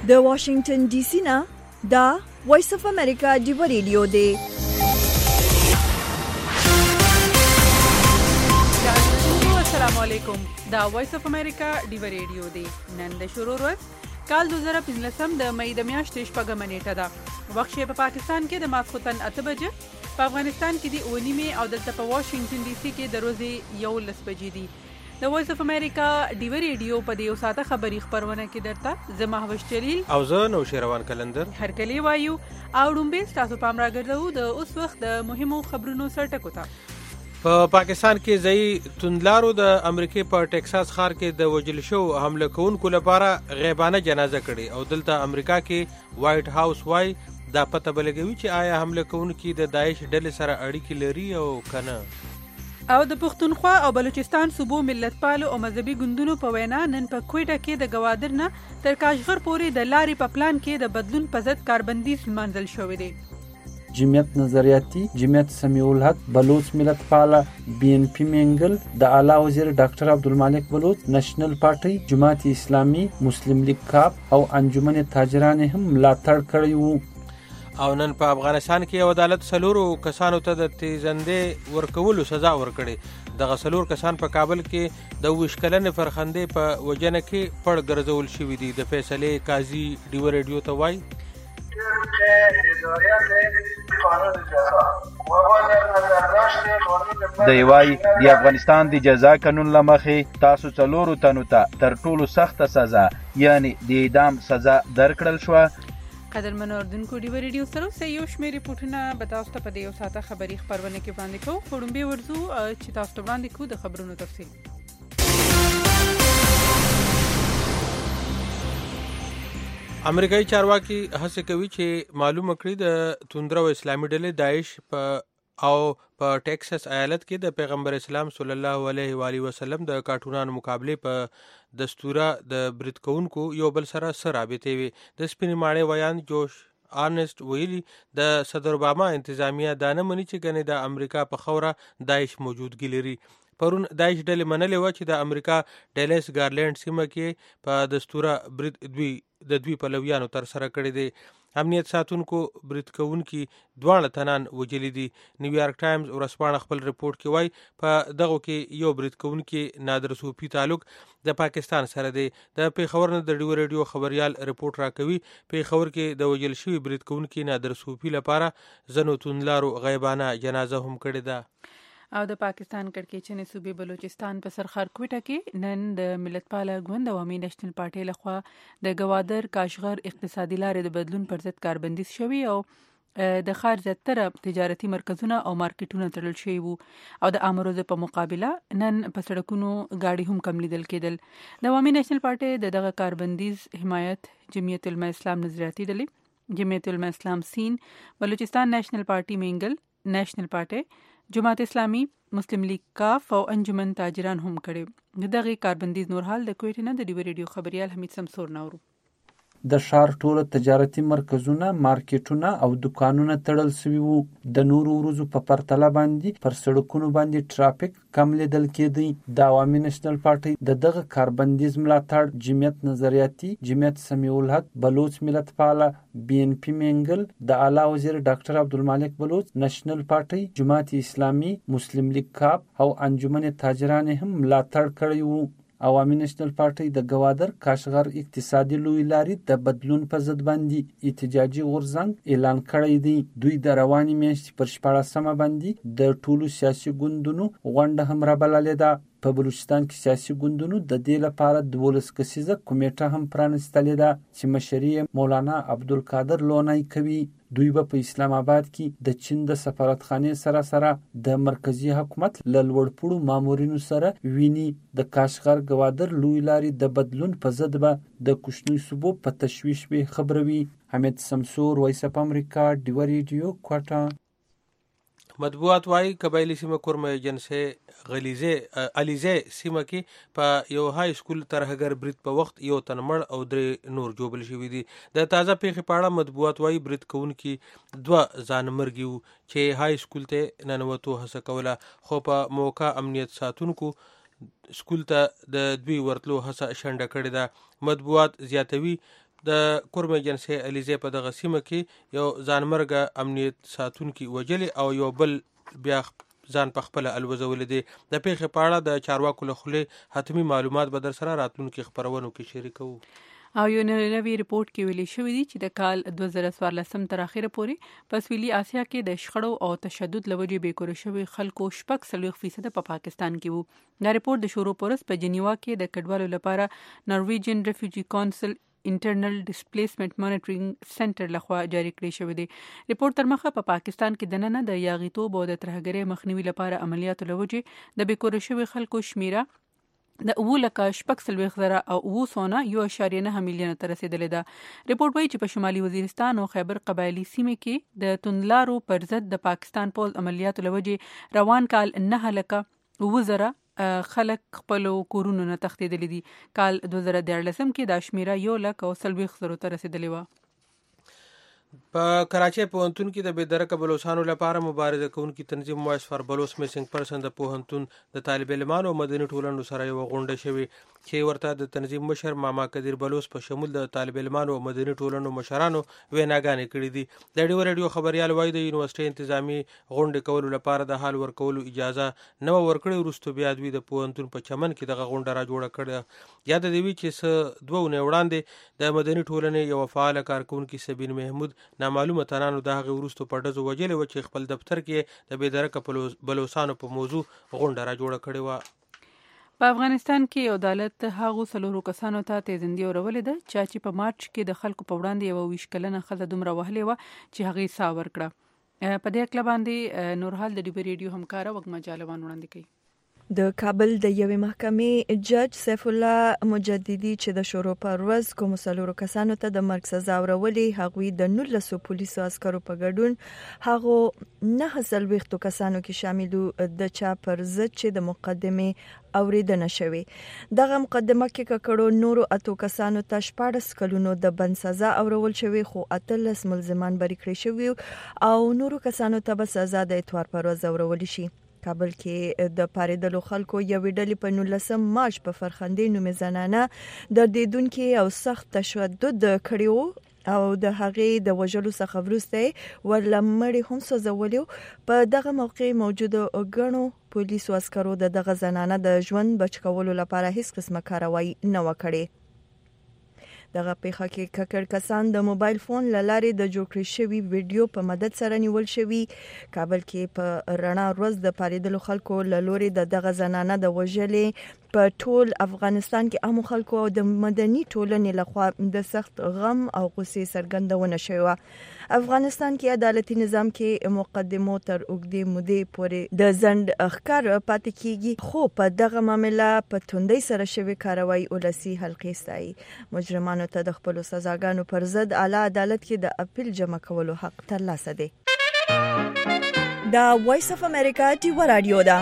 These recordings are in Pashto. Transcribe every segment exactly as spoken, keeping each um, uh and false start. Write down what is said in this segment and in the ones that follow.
د واشنگټن ډي سي نه دا وایس اف امریکا ډیو ریډیو دی. السلام علیکم. دا وایس اف امریکا ډیو ریډیو دی. نن د شروع ورځ کال دوه زره پنځلسم د مې د میاشتې شپږمه نیټه ده. وخت په پاکستان کې د ماسخوتن اته بجې، په افغانستان کې د اوه نیمې او دلته په واشنگټن ډي سي کې د ورځې یولس بجې دي. د وایس اف امریکا ډیو ریډیو په دې یو ساعته خبري خبرونه کې درته زه مهوش جلیل او زه نوشیروان کلندر هرکلی وایو او ډومبه تاسو پام راګرځو د اوس وخت د مهمو خبرونو سرټکو ته. په پاکستان کې ځای توندلارو د امریکای په ټکساس ښار کې د وجل شو حمله کوونکو لپاره غیبانه جنازه کړي او دلته امریکا کې وایټ هاوس وای دا پته بلګوي چې آیا حمله کوونکي د داعش ډلې سره اړیکې لري او کنه. او د پښتونخوا او بلوچستان صوبو ملتپالو او مذهبي ګوندونو په وینا نن په کوټه کې د گوادر نه تر کاشغر پورې د لارې په پلان کې د بدلون په ضد کاربندیز منځل شوې دی. جمعیت نظریاتی، جمعیت سمیع الحق، بلوچ ملت پاله، بی ان پی منگل، د اعلی وزیر ډاکټر عبدالمالک بلوچ، نېشنل پارټي، جماعت اسلامي، مسلم لیگ کاپ او انجمن تاجران هم ملاتړ کړی وو. او نن په افغانستان کې عدالت سلورو کسانو ته د تیزندې ورکولو سزا ورکړي. دغه سلور کسان په کابل کې د اووه کلنې فرخندې په وجنه کې پړ ګرځول شوي دي. د فیصلې قاضي ډیو ریډیو ته وایي دی وای د افغانستان د جزا قانون لمخې تاسو څلورو تنو ته تر ټولو سخته سزا یعنی د اعدام سزا درکړل شو. قدرمن اردوونکو ډیو ریډیو سره سه یو شمېر ریپورټونه به تاسو ته په دې یو ساعته خبري خبرونه کې وړاندې کوو. خړومبې ورځو چې تاسو ته وړاندې کوو د خبرونو تفصیل. امریکایي چارواکي هڅه کوي چې معلومه کړي د توندرو اسلامي ډلې داعش په او په ټکساس ایالت کې د پیغمبر اسلام صلی الله علیه و آله وسلم د کارټونانو مقابله په دستوره د برید کوونکو یو بل سره سره رابطې وي. د سپینې ماڼۍ ویان جوش آرنست ویلي د صدر اوباما انتظامیه دا نه مني چې ګنې د امریکا په خوره داعش موجودګي لري. پرون داعش ډلې منلې وه چې د امریکا ډیلس ګارلینډ سیمه کې په دستوره برید دوی د دوی پلویانو تر سره کړی دی. امنیت ساتونکو برید کوونکي دواړه تنان وجلي دي. نیویارک ټایمز ورځپاڼه خپل رپورټ کې وایي په دغو کې یو برید کوونکي نادر صوفي تعلق د پاکستان سره دی. د پیښور نه د ډیو ریډیو خبریال رپورټ راکوي پیښور کې د وجل شوي برید کوونکي نادر صوفي لپاره ځنو توندلارو غیبانه جنازه هم کړې ده. او د پاکستان کړکېچنې صوبې بلوچستان په سرخار کوټه کې نن د ملتپاله ګوند عوامي نېشنل پارټي لخوا د گوادر کاشغر اقتصادي لارې د بدلون پر ضد کاربندیز شوی او د ښار زیاتره تجارتي مرکزونه او مارکیټونه تړل شوي وو او د عامه ورځو په مقابله نن په سړکونو ګاډي هم کم لیدل کېدل. د عوامي نېشنل پارټي د دغه کاربندیز حمایت جمعیت علماء اسلام نظریاتي ډلې، جمعیت علماء اسلام سین، بلوچستان نېشنل پارټي منگل، نېشنل پارټي، جماعت اسلامي، مسلم لیگ کاف او انجمن تاجران هم کړي. دغه کاربندیز نور حال د کوټې نه د ډیو ریډیو خبریال حمید سمسور نورو. د ښار ټوله تجارتي مرکزونه، مارکیټونه او دکانونه تړل شوي وو. د نورو ورځو په پرتله باندې پر سړکونو باندې ټرافیک کم لیدل کېدی. د عوامي نېشنل پارټي د دغه کاربندیز ملاتړ جمعیت نظریاتي، جمعیت سمیع الحق، بلوچ ملت پاله، بی ان پی منگل، د اعلی وزیر ډاکټر عبدالمالک بلوچ، نېشنل پارټي، جماعت اسلامي، مسلم لیگ کاپ او انجمن تاجران هم ملاتړ کړی وو. عوامي نېشنل پارټي د گوادر کاشغر اقتصادي لوی لارې د بدلون په ضد باندې احتجاجي غورځنګ اعلان کړی دی. دوی د روانې میاشتې پر شپاړسمه باندې د ټولو سیاسي ګوندونو غونډه هم رابللې ده. په بلوچستان کې سیاسي ګوندونو د دې لپاره دولس کسیزه کمیټه هم پرانستلې ده چې مشري مولانا عبدالقادر لونای کوي. دوی به په اسلام آباد کې د چین د سفارتخانې سره سره د مرکزی حکومت له لوړپوړو مامورینو سره ویني. د کاشغر گوادر لوی لارې د بدلون په ضد به د کوچنیو صوبو په تشویش به خبروي. حمید سمسور، وایس اف امریکا، ډیو ریډیو، کوټه. مطبوعات وايي قبایلی سیمه کورمه جنسه غلیزه الیزه سیمه کې په یو های سکول ترهګر برید په وخت یو تن مړ او درې نور جوبل شوي دي. د تازه پیښې په اړه مطبوعات وايي برید کوونکي دوه ځانمرګي وو چې های سکول ته ننوتو هڅه کوله، خو په موقع امنیت ساتونکو سکول ته د دوی ورتلو هڅه شنډه کړې ده. مطبوعات زیاتوي د کورم ایجنسي الیزې په دغه سیمه کې یو ځانمرګه امنیت ساتونکي وجلې او یو بل بیا ځان په خپل الوزولې دي. د پیښې په اړه د چارواکو له خولې حتمی معلومات به در سره راتلونکي خبرونو کې شریکو. او یو نوی ریپورت کې ویلي شوی دی چې د کال دوه زره څوارلسم تر اخره پورې په سویلي اسیا کې د شخړو او تشدد لوجې بیکور شوی خلکو شپږ څلوېښت فیصد په پاکستان کې وو. دا ریپورت د شروع پورس په جنیوا کې د کډوالو لپاره نرویجن ریفیوجی کونسل انټرنل ډیسپلیسمنت مانیټرینګ سنټر لخوا جاری کړی شوی دی. ریپورت تر مخه په پاکستان کې دننه د یاغیتوب او د ترهګرۍ مخنیوي لپاره عملیاتو لوجې د بیکور شوی خلکو شمیره د اوه لکه شپږ څلوېښت زره او اوه سوه یو اعشاریه نهه میلیونه ته رسیدلې ده. ریپورت وایي چې په شمالي وزیرستان او خیبر قبایلي سیمې کې د توندلارو پر ضد د پاکستان پوځ عملیاتو لوجې روان کال نه لکه اوه زره خلک خپل کورونو نه تښتېدلي دي. کال دوه زره دیارلسم کې دا شمیره یو لک او څلوېښت زرو ته رسیدلې وه. په کراچۍ پوهنتون کې د بېدرکه بلوچستانو لپاره مبارزه کوونکي تنظیم وایس فار بلوچ میسنګ پرسن د پوهنتون د طالب علمانو او مدني ټولنو سره یو غونډه شوې چې ورته د تنظیم مشر ماما قدیر بلوچ په شمول د طالب علمانو او مدني ټولنو مشرانو ویناګانې کړې دي. د ډیو رادیو خبريال وایي د یونیورسيټي انتظامی غونډې کولو لپاره د حال ورکولو اجازه نه ورکړې. وروسته بیا دوی د پوهنتون په چمن کې دغه غونډه را جوړه کړه. یاد دی چې څه دوه ونې وړاندې د مدني ټولنې یو فعال کارکونکي سبین محمود نامعلومه تنانو د هغې وروسته په ډزو وجلې و چې خپل دفتر کې د بېدرکه بلوچستانو په موضوع غونډه را جوړه کړې وه. په افغانستان کې عدالت هغو څلورو کسانو ته تیزندي اورولې ده چا چې په مارچ کې د خلکو په وړاندې یوه ویشت کلنه ښځه دومره وهلې وه چې هغې ساه ورکړه. په دې اکله باندې نورحال د ډیبي ریډیو همکاره وږمه جالبان وړاندې کوي. د کابل د یوې محکمې جج سیف الله مجددي چې د شروع پر ورځ کوم څلورو کسانو ته د مرګ سزا ورولې هغوی د نولسو پولیسو عسکرو په ګډون هغو نه څلوېښتو کسانو کې شامل د چا پر ضد چې د مقدمې اوریدنه شوې. دغه مقدمه کې ککړو نورو اتو کسانو ته شپاړس کلونو د بند سزا اورول شوې خو اتلس ملزمان بری کړی شوي او نورو کسانو ته به سزا د اتوار پر ورځ اورول شي. کابل کې د پاریدلو خلکو یوې ډلې په نولسم مارچ په فرخندې نومې زنانه دردېدونکې او سخت تشدد کړی و او د هغې د وژلو څخه وروسته ورله مړې هم سوځولي. په دغه موقع موجودو ګڼو پولیسو عسکرو د دغه زنانه د ژوند بچ کولو لپاره هیڅ قسمه کاروایی نه وه کړې. دغه پیښه کې ککړ کسان د موبایل فون لارې د جوړ کړی شوی ویډیو په مدد سره نیول شوی. کابل کې په رڼا ورځ د پاریدلو خلکو له لوري د دغه زنانه د وژلې په ټول افغانستان کې عامو خلکو او د مدني ټولنې لخوا د سخت غم او غصې څرګندونه شوې. افغانستان کې عدالتي نظام کې مقدمو تر اوږدې مودې پورې د ځنډ ښکار پاتې کیږي خو په دغه معامله په توندۍ سره شوې کاروایی ولسي حلقې ستایي. مجرمانو ته د خپلو سزاګانو پر ضد اعلی عدالت کې د اپیل جمع کولو حق ترلاسه دی. دا وایس اف امریکا ډیو رادیو ده.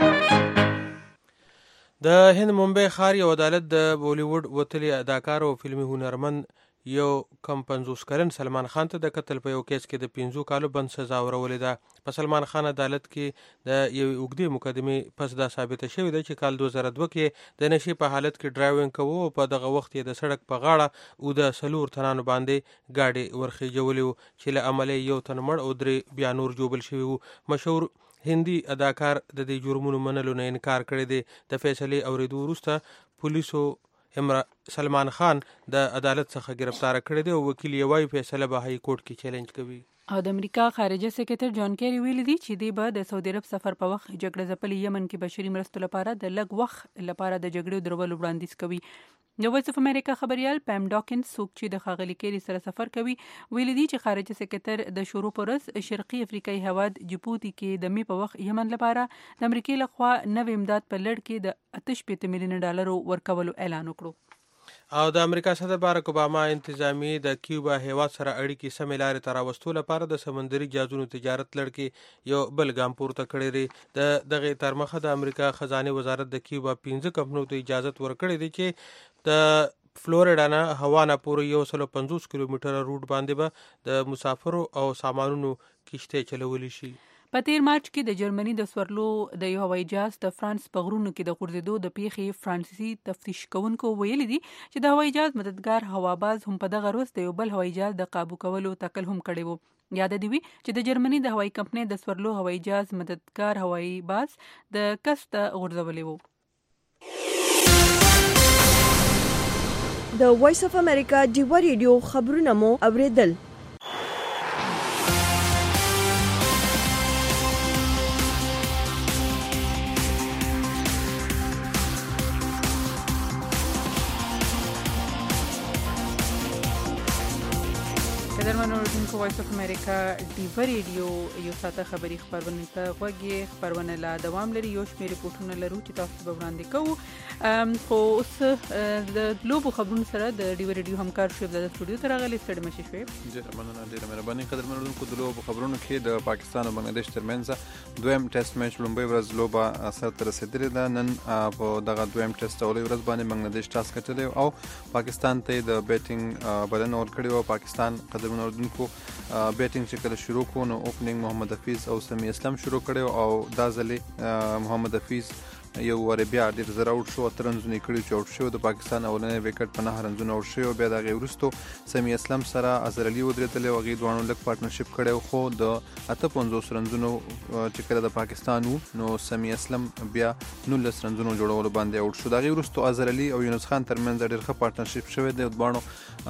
د هند ممبئی ښار یو عدالت د بولیوډ وتلی اداکار او فلمي هنرمند یو کم پنځوس کلن سلمان خان ته د قتل په یو کیس کې د پنځو کالو بند سزا ورولې ده. په سلمان خان عدالت کې د یوې اوږدې مقدمې پس دا ثابته شوې ده چې کال دوه زره دوه کې د نشې په حالت کې ډرایوینګ کوو او په دغه وخت یې د سړک په غاړه او د څلور تنانو باندې ګاډي ورخیجولې وو چې له امله یو تن مړ او درې بیا نور ژوبل شوي وو. مشهور هندي اداکار د دې جرمونو منلو نه انکار کړی دی. د فیصلې اورېدو وروسته پولیسو سلمان خان د عدالت څخه گرفتار کړی دی او وکیل یې وايي فیصله به های کورټ کې چیلنج کوي. او د امریکا خارجه سکرټر جان کیری ویلي دی چې دی به د سعودي عرب سفر په وخت جګړه ځپلي یمن کې بشري مرستو لپاره د لږ وخت لپاره د جګړې درولو وړاندیز کوي. د وایس اف امریکا خبريال پام ډاکن څوک چې د ښاغلي کیری سره سفر کوي ویلي دی چې خارجه سکرټر د شروع پر ورځ شرقي افریقایي هواد جبوتي کې د می په وخت یمن لپاره د امریکای لخوا نوې امداد په لړ کې د اته شپېته میلیون ډالرو ورکولو اعلان وکړو. او د امریکا صدر باراک اوباما انتظامی د کیوبا هیواد سره اړیکې سمې لارې ته راوستو لپاره د سمندري جهازونو تجارت لړ کې یو بل ګام پورته کړی دی. د دغې تر مخه د امریکا خزانه وزارت د کیوبا پنځه کمپنیو ته اجازه ورکړې ده چې د فلوریډا نه هوانا پورې یو سل پنځوس کیلومتره روټ باندې به د مسافرو او سامانونو کشته چلولی شي. په تیر مارچ کې د جرمني د سورلو د یو هوایي جهاز د فرانس په غرونو کې د غورځېدو د پیښې فرانسیسي تفتیش کوونکو ویلي دي چې د هوایي جهاز مددګار هواباز هم په دغه ورځ د یو بل هوایي جهاز د قابو کولو تکل هم کړی وو. یاد دی وی چې د جرمني د هوایي کمپنۍ د سورلو هوایي جهاز مددګار هوایي باز د کسته غورځولې وو. د وایس اف امریکا ډیو ریډیو خبرونه مو اوریدل. قدرمن اوریدونکو وایس اف امریکا ډیو ریډیو یو ساته خبری خبرونه ته غوږی خبرونه لا دوام لري. یو شمېر ریپورتونه لرو چې تاسو به وړاندې کوو. خو اوس د لوبو خبرونو سره د ډیو ریډیو همکار شو د سټوډیو ته راغلي. ستړي مشي شوي. ډېره مننه ډېره مهرباني. قدرمن اوریدونکو د لوبو خبرونو کې د پاکستان او بنگلاديش ترمنځ دویم ټیسټ میچ لومړی ورځ لوبه سرته رسیدلې ده. نن په دغه دویم ټیسټ اولۍ ورځ باندې بنگلاديش ټاس ګټلی او پاکستان ته د بیټینګ بلنه ورکړې وه. پاکستان قدرمن اوریدونکو بیټینګ چې کله شروع کو نو اوپننګ محمد حفیظ او سمی اسلام شروع کړي او دا ځلې محمد حفیظ یو ور بیا ډیر زر اوټ شو تر رنزونه کړي چې اوټ شو د پاکستان اولنې وکټ په نه رنزونه اوټ شو. بیا د غي ورستو سمی اسلام سره اظهر علي ودرېدل او غي دوانو لک پارټنرشپ کړي خو د اته پنځوس رنزونو چې کله د پاکستان نو سمی اسلام بیا نولس رنزونو جوړولو باندې اوټ شو. د غي ورستو اظهر علي او یونس خان ترمنځ ډیر ښه پارټنرشپ شوی دی. دوانو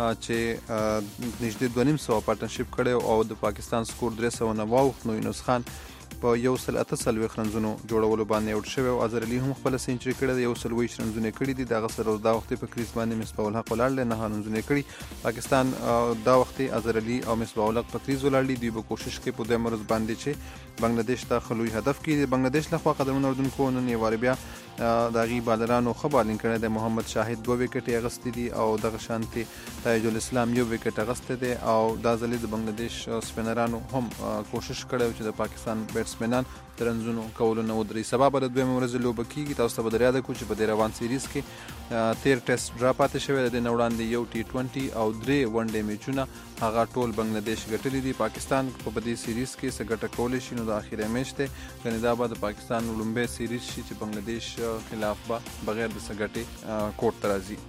چې نږدې دوه نیم سوه پارټنرشپ کړي او د پاکستان سکور درې سوه نه واوښت نو یونس خان په یو سل اته څلوېښت رنزونو جوړولو باندې اوټ شوی او اظهر علي هم خپله سینچري کړې ده. یو سل اووه ویشت رنزونه کړي دي. دغه سره دا وخت په کریز باندې مصباح الحق ولاړ دی نه رنزونه کړي. پاکستان دا وخت اظهر علي او مصباح الحق په کریز ولاړ دي. دوی به کوشش کوي په دویم ورځ باندې چې بنگلاديش ته خلوي هدف کړي. بنگلاديش لخوا قدرمن اوریدونکو نن یو وار بیا د هغې بالرانو ښه بالینګ کړی دی. محمد شاهد دوه وکټې اخیستې دي او دغه شانتې تایج الاسلام یو وکټ اخیستی دی او دا ځلې د بنگلاديش سپینرانو هم کوشش کړی چې د پاکستان بیټسمنان د رنزونو کولو نه ودرېږي. سبا به د دویمې ورځې لوبه کېږي. تاسو ته به در یاده کړو چې په دې روان سیریز کې تیر ټیسټ ډرا پاتې شوی د دې نه وړاندې یو ټي ټونټي او درې ون ډے میچونه هغه ټول بنگلاديش ګټلي دي. پاکستان په دې سیریز کې څه ګټه کولی شي نو د اخري میچ دی ګنې دا به د پاکستان لومبی سیریز شي چې بنگلاديش خلاف به بغیر د څه ګټې کورټ ته راځي.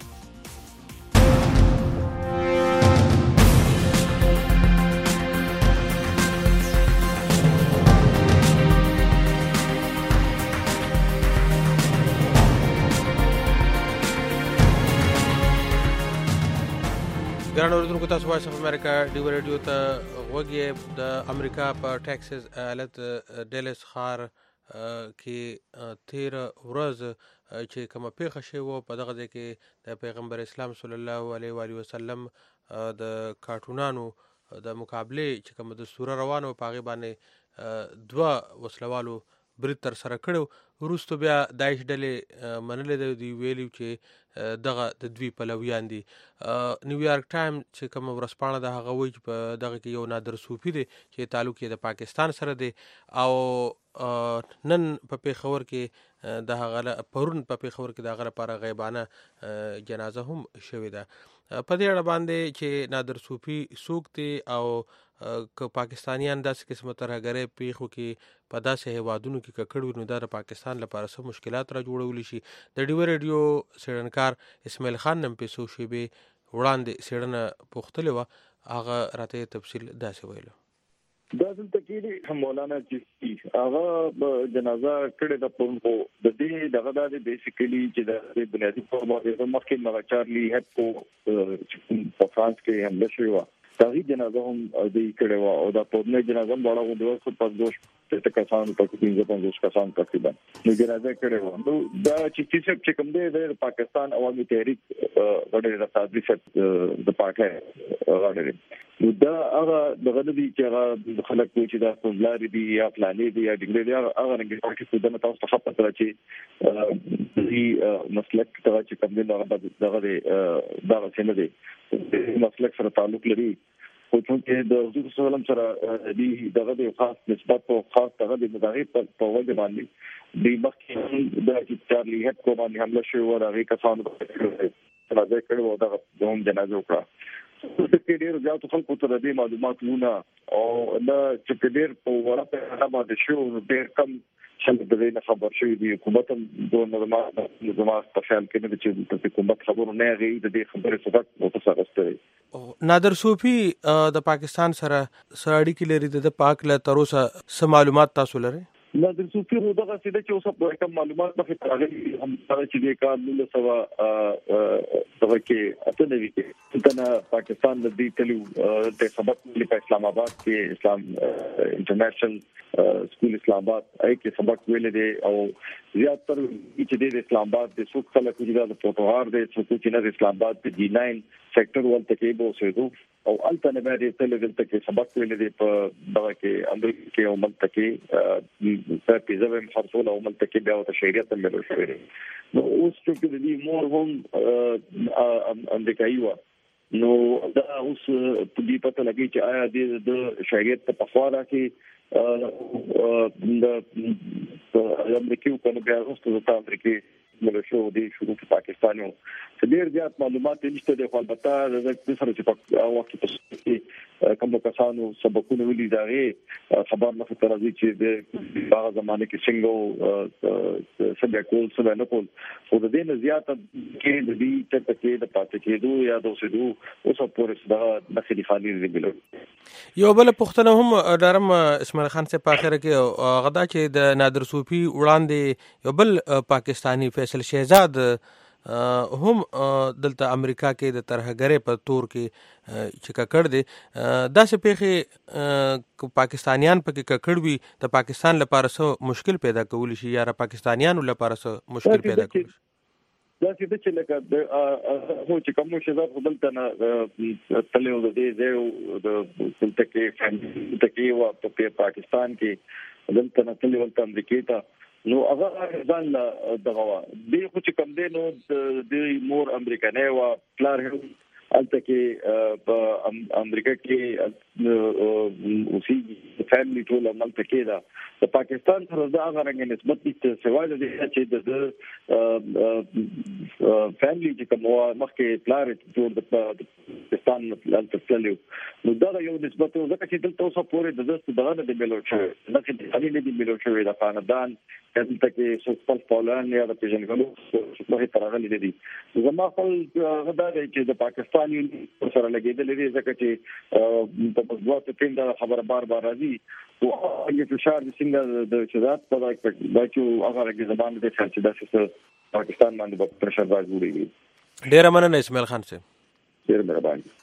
ګران اوریدونکو تاسو وایس اف امریکا ډیو ریډیو ته غوږی. د امریکا په ټیکساس ایالت ډیلس ښار کې تیر ورځ چې کومه پیښه شوې وه په دغه ځای کې د پیغمبر اسلام صلی الله علیه و آله وسلم د کارټونانو د مقابلې چې کومه د سوره روانه وه په هغې باندې دوه وسلوالو برید تر سره کړی. وروستو بیا داعش ډلې منلې ده. دوی ویلي چې دغه د دوی پلویان دي. نیویارک ټایم چې کومه ورځپاڼه ده هغه وایي چې په دغه کې یو نادر صوفي دی چې تعلق یې د پاکستان سره دی او نن په پیښور کې د هغه پرون په پیښور کې د هغه لپاره غیبانه جنازه هم شوې ده. په دې اړه باندې چې نادر صوفي څوک دی او که پاکستانیان داسې قسمه ترهګرۍ پیښو کې په داسې هیوادونو کې ککړ وي نو دا د پاکستان لپاره څه مشکلات را جوړولی شي. د ډیو ریډیو څېړنکار اسماعیل خان نن په څو شیبې وړاندې څېړنه پوښتلې وه. هغه راته تفصیل داسې ویلو. دا دلته کې مولانا چشتي هغه جنازه کړې ده پرون خو د دې دغه د بیسیکلی چې د بنیادي په باندې مخکې مغا چارلی هپو په فرانس کې حمله شوې وه هغې جنازه هم دوی کړې وه او دا پرونۍ جنازه هم دواړه غونډې وه پنځوس ته کسان پکې پنځه پنځوس کسان تقریبا نو جنازه کړې وه. نو دا چشتي صاحب چې کوم دی د پاکستان عوامي تحریک غړی رسادري صاحب د پاکه غړی نو دا هغه دغه دی چې هغه خلک کوي چې دا فوزلاري دي یا فلاني دي یا ډنګلي دي هغه رنګ کې څه د تاسو ته خپل تر چې دې مسلک ته چې کوم دی هغه دغه دی دا څنګه دی مسلک سره تعلق لري خو چې د حضور صلی الله علیه وسلم سره دې دغه دی خاص نسبت او خاص دغه دی مداغې په وجه باندې د مخکې د چې چارلی هپو باندې حمله شوې وه هغې کسانو جنازه کړې وه دغه هم جنازه وکړه. چې ډېر زیات خلکو ته د معلومات ونه او دا چې ډېر په ورته هغه باندې شو ډېر کم چې د دې خبر شوی دی حکومت هم د نظامات نظامات په خیال کې نه چې د حکومت خبرو نه غي د دې خبرې څخه متصرفه نادر صوفي د پاکستان سره سړی کې لري د پاک له تر اوسه سم معلومات تاسو لري نادر صوفي هو دغه څه چې اوسه په کوم معلومات مخې ته راغلي هم چې د کار له سوا دغه کې اته نوي کې څنګه پاکستان د دې تلو د سبق په اسلام آباد کې اسلام انټرنیشنل سکول اسلام آباد اې کې سبق ویل دي او زیاتره چې د اسلام آباد د سوق خلک چې د پروتوهار د سوق چې د اسلام آباد د جی ناین سېکټر ولته کې به اوسېدو او الته نه باندې تل دلته کې سبق ویل دي په دغه کې امریکا کې او ملته کې په پیزاوم خرصول او ملته کې بیا د شریعت ملو شوی نو اوس چې د دې مور هم امریکایي و نو دا اوس په دې پته لګي چې آیا د شریعت په خوا کې د امریکایي په بیا اوس د امریکایي ملو شو دي شروع په پاکستانو ډېر زیات معلومات نشته د البته د سره چې په وخت کې کوم کسانو سبقونه ولې داغه خبر مخ ته راځي چې د هغه زمانه کې څنګه سبق کول څه نه کول خو د دې زیات کې د دې چې په د پاتې کېدو یا د اوسېدو اوس په پوره د خالي خالي دی یو بل پښتنه هم دارم اسماعیل خان سے په اخر کې غدا چې د نادر صوفي وړاندې یو بل پاکستانی فیصل شهزاد هم دلته امریکا کې د ترهګرۍ په تور کې چې ککړ دي دا څه پیخي پاکستانیان پکې ککړ وي د پاکستان لپاره څه مشکل پیدا کولی شي یا پاکستانیانو لپاره څه مشکل پیدا کولی شي دا چې لکه د هو چې کوم شهزاد خپل نه تلو د دې زو د دلته کې فیملی ته کې او په پاکستان کې دلته نه تلو ولته امریکا ته نو هغه ځان دغه دی خو چې کوم دی نو د مور امریکانه او پلار الته کې په امریکا کې اوسي فیملی ټول عملته کې دا د پاکستان سره دا غوړنګ نسبت دي سوال دي چې د فیملی چې کوم مخکې پلار ټول د پاکستان الته تللو نو دا یو نسبت ځکه چې دلته اوسه پورې د دست دغه د ملو شوی نه چې د دې ملو شوی د خاندان دلته کې سوپر پولان یا د پیژنګلو څخه ترغلي دي زما خپل غدا دی چې د پاکستان یو سره لګیدل دي ځکه چې په مضبوط ټیم دا خبر بار بار راځي او یو فشار د څنګه د شذات په وخت کې چې هغه رګ زبان د چې د پاکستان باندې په پرشر راځي ډیر مننه اسماعیل خان صاحب ډیر مهرباني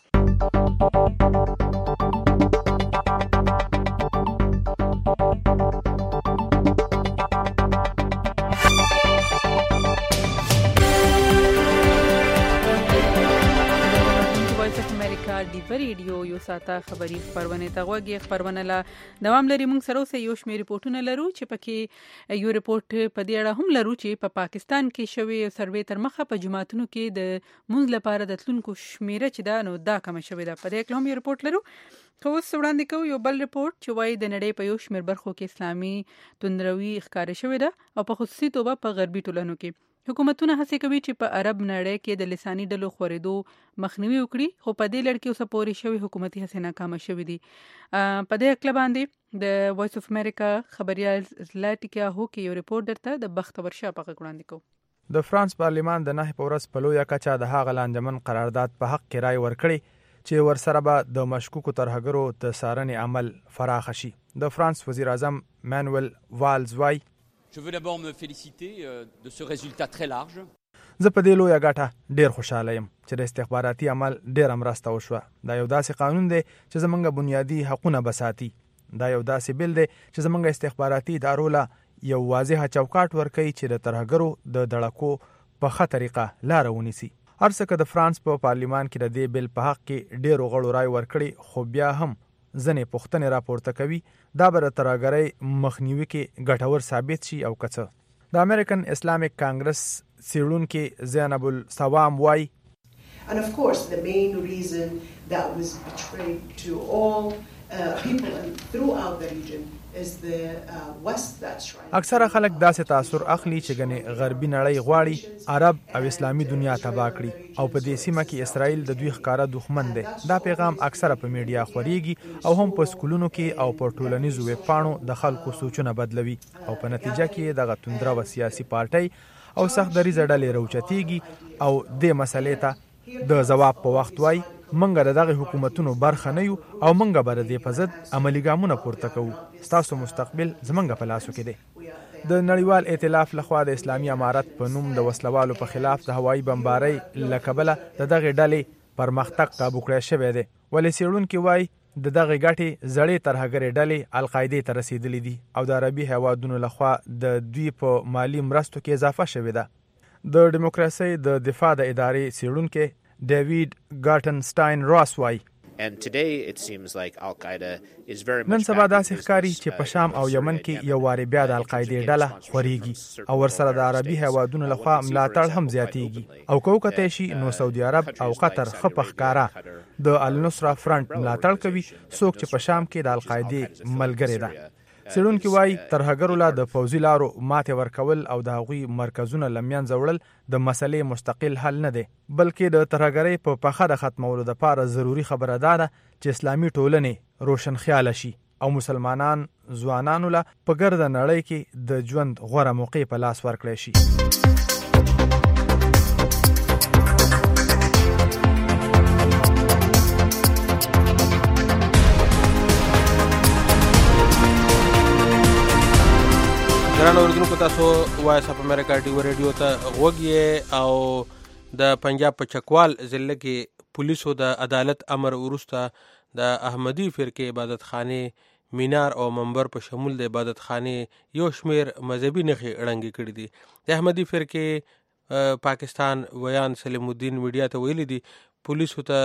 دی ریډیو یو ساته خبری خبرونه ته غوږی خبرونه لا دوام لري موږ سره اوسه یو شمېر ریپورتونه لرو چې پکې یو ریپورت په دې اړه هم لرو چې په پا پاکستان کې شوی سروې تر مخه په جماعتونو کې د مونږ لپاره د تلونکو شمیره چې دا نو دا کم شوی دا په دې کې هم یو ریپورت لرو خو اوس وړاندې کوو یو بل ریپورت چې وايي د نړۍ په یو شمېر برخو کې اسلامي توندروي ښکار شوی ده او په خصوصي توګه په غربي ټولنو کې حکومتونه هڅه کوي چې په عرب نړۍ کې د لساني ډلو خورېدو مخنیوي وکړي خو په دې لړ کې اوسه پورې شوی حکومتي هڅې ناکامه شوې دي په دې اړه باندې د وایس اف امریکا خبريال لاتیکا هو کې یو ریپورت درته د بختور شاه په وړاندې کوم د فرانس پارلیمان د نه پورس په لویه کچا د هغه لاندمن قرارداد په حق کې رائے ورکړي چې ورسره به د مشکوکو ترهګرو د سارنې عمل فراخ شي د فرانس وزیر اعظم مانوئل والز وايي Je veux d'abord me féliciter de ce résultat très large. زه په دې لویه ګټه ډیر خوشاله یم چې د استخباراتي عمل ډیر مرسته وشوه دا یو داسې قانون دی چې زمونږ بنیادی حقوقونه بساتي دا یو داسې بل دی چې زمونږ استخباراتي ادارو له یو واضحه چوکاټ ورکوي چې د ترهګرو د دړکو په ښه طریقه لاره ونیسي هر څه که د فرانس په پارلیمان کې د دې بل په حق کې ډیرو غړو رای ورکړي خو بیا هم ځنې پوښتنې راپورته کوي دا به د ترهګرۍ مخنیوي کې ګټور ثابت شي او که څه د امریکن اسلامیک کانګرس څیړونکي زینب الصوام وایي And of course the main reason that was betrayed to all uh, people throughout the region اکثره خلک داسې تاثر اخلي چې ګنې غربي نړۍ غواړي عرب او اسلامي دنیا تباه کړي او په دې سیمه کې اسرائیل د دوی ښکاره دښمن دی. دا پیغام اکثره په میډیا خوريږي او هم په سکولونو کې او په ټولنیزو ویب پاڼو د خلکو سوچونه بدلوي او په نتیجه کې دغه توندره و سیاسي پارټۍ او سخت دریځه ډلې راوچتېږي او دې مسلې ته د جواب په وخت وای منګه د دغه حکومتونو برخه نه یو او منګه بر دې په ضد عملي ګامونه پورته کوو. ستاسو مستقبل زمونږ په لاسو کې دی. د نړیوال ائتلاف لخوا د اسلامي امارت په نوم د وسلوالو په خلاف د هوایي بمبارۍ له کبله د دغه ډلې پرمختګ قابو کړی شوی دی. ولې څېړونکي وایي د دغه ګټې زړې ترهګرې ډلې القاعدې ته رسېدلې دي او د عربي هیوادونو لخوا د دوی په مالي مرستو کې اضافه شوې ده. د دیموکراسۍ د دفاع د ادارې څېړونکی ډیوید ګارټنسټاین راس وایي نن سبا داسې ښکاري چې په شام او یمن کې یو وارې بیا د القاعدې ډله خورېږي او ورسره د عربي هیوادونو لخوا ملاتړ هم زیاتېږي او که وکتلی شي نو سعودي عرب او قطر ښه په ښکاره د النصره فرنټ ملاتړ کوي، څوک چې په شام کې د القاعدې ملګری ده. څېړونکي وایي ترهګرو له د پوځي لارو ماتې ورکول او د هغوی مرکزونه له منځه وړل د مسلې مستقل حل نه دی، بلکې د ترهګرۍ په پخه د ختمولو دپاره ضروري خبره دا ده چې اسلامي ټولنې روشنخیاله شي او مسلمانان ځوانانو له په ګرده نړۍ کې د ژوند غوره موقع په لاس ورکړی شي. ګرانو اوریدونکو، تاسو وایس اف امریکا ټي وي ریډیو ته غوږ یې او د پنجاب په چکوال ضلع کې پولیسو د عدالت امر وروسته د احمدي فرقې عبادت خانې مینار او منبر په شمول د عبادت خانې یو شمیر مذهبي نښې ړنګې کړي دي. د احمدي فرقې پاکستان ویان سلیم الدین میډیا ته ویلي دي پولیسو ته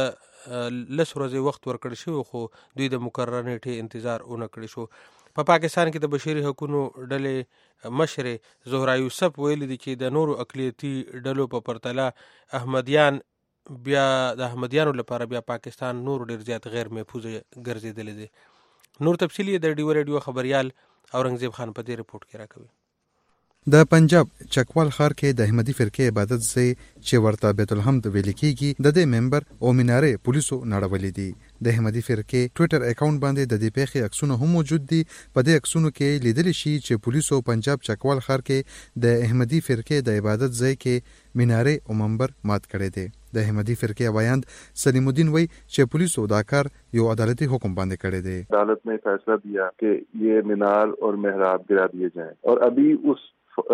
لس ورځې وخت ورکړی شوی خو دوی د مقرره نیټې انتظار ونه کړی شو. په پاکستان کې د بشري حقوقو ډلې مشر زهرا یوسف ویلي دي چې د نورو اقلیتي ډلو په پرتله احمدیان بیا د احمدیانو لپاره بیا پاکستان نور ډیر زیات غیر محفوظ ګرځېدلی دی. نور تفصیلی د ډیو ریډیو خبريال اورنګزیب خان په دې رپورټ کې راکوي. د پنجاب چکوال ښار کې د احمدي فرقې عبادت ځای چې ورته بیت الحمد ویل کېږي د دې ممبر او مینارې پولیسو نړولې دي. د احمدي فرقې ټویټر اکاونټ باندې د دې پیښې عکسونه هم موجود دي. په دې عکسونو کې لیدلی شي چې پولیسو پنجاب چکوال ښار کې د احمدي فرقې د عبادت ځای کې مینارې او منبر مات کړی دی. د احمدی فرقې وایند سلیم الدین وی چې پولیسو دا کار یو عدالتی حکم باندې کړی دی. عدالت نے فیصلہ دیا کہ یہ مینار اور محراب گرا دیے جائیں اور ابھی اس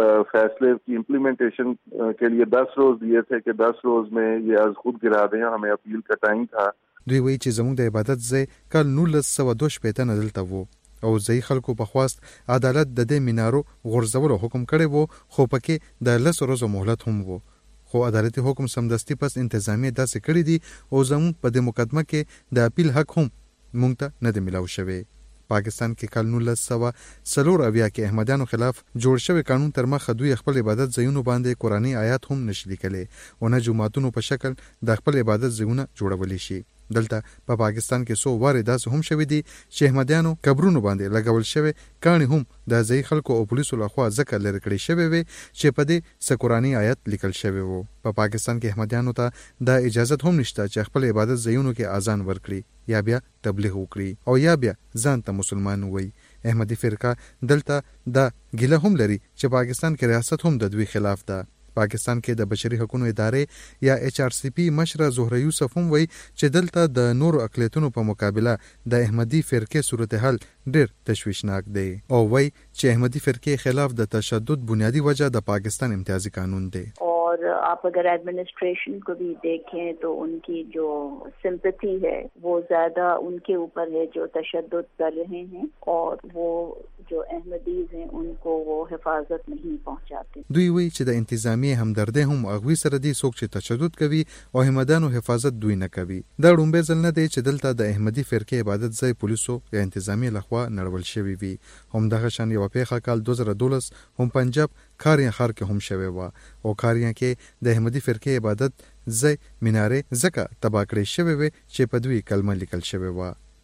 فیصلے کی امپلیمنٹیشن کے لیے دس روز دیے تھے کہ دس روز میں یہ از خود گرا دیں. ہمیں اپیل کا ٹائم تھا. دوی وی چې زموږ د عبادت ځای کال نولس سوه دوه شپېته نه دلته وو او ځایي خلکو په خواست عدالت د دې مینارو غورځولو حکم کړی وو خو پکې د لس ورځو مهلت هم وو. خو عدالتي حکم سمدستي پس انتظامیه داسې کړی دي او زموږ په دې مقدمه کې د اپیل حق هم مونږ ته نه دی میلاو شوی. پاکستان کې کال نولس سوه څلور اویا کې احمدیانو خلاف جوړ شوی قانون تر مخه دوی خپل عبادت ځایونو باندې قرآني آیات هم نشي لیکلی او نه جوماتونو په شکل د خپل عبادت ځایونه جوړولی شي. دلته په پا پاکستان کې څو وارې داسې هم شوي دي چې احمدیانو قبرونو باندې لګول شوی کاڼي هم د ځایي خلکو او پولیسو لخوا ځکه لرې کړی شوی وي چې په دې څه قرآني آیت لیکل شوی وو. په پا پاکستان کې احمدیانو ته دا اجازت هم نشته چې خپل عبادت ځایونو کې اذان ورکړي یا بیا تبلیغ وکړي او یا بیا ځان ته مسلمان وایي. احمدي فرقه دلته دا ګیله هم لري چې پاکستان کې ریاست هم د دوی خلاف ده. پاکستان کې د بشري حقوقو ادارې یا ایچ آر سی پی مشره زهرا یوسف هم وایي چې دلته د نورو اقلیتونو په مقابله د احمدي فرقې صورتحال ډېر تشویشناک دی او وایي چې احمدي فرقې خلاف د تشدد بنیادی وجہ د پاکستان امتیازي قانون دی. اور آپ اگر ایڈمنسٹریشن کو بھی دیکھیں تو ان کی جو سمپتھی ہے وہ زیادہ ان کے اوپر ہے جو تشدد کر رہے ہیں اور وہ جو احمدیز ہیں ان کو وہ حفاظت نہیں پہنچاتے. دوی وی چې د انتظامی همدردی هم اغوی سره دي څوک چې تشدد کوي او احمدانو حفاظت دوی نه کوي. دا ډومبه ځل نه دی چې دلته د احمدي فرقې عبادت ځای پولیسو یا انتظامی لخوا نړول شوی وي. هم دغه شان یو پیښه کال دوه زره دولس هم پنجاب کاریان ښار کې هم شوی و او کاریان کې د احمدي فرقې عبادت ځای مینارې ځکه تباه کړی شوی وي چې په دوی کلمه لیکل شوی و.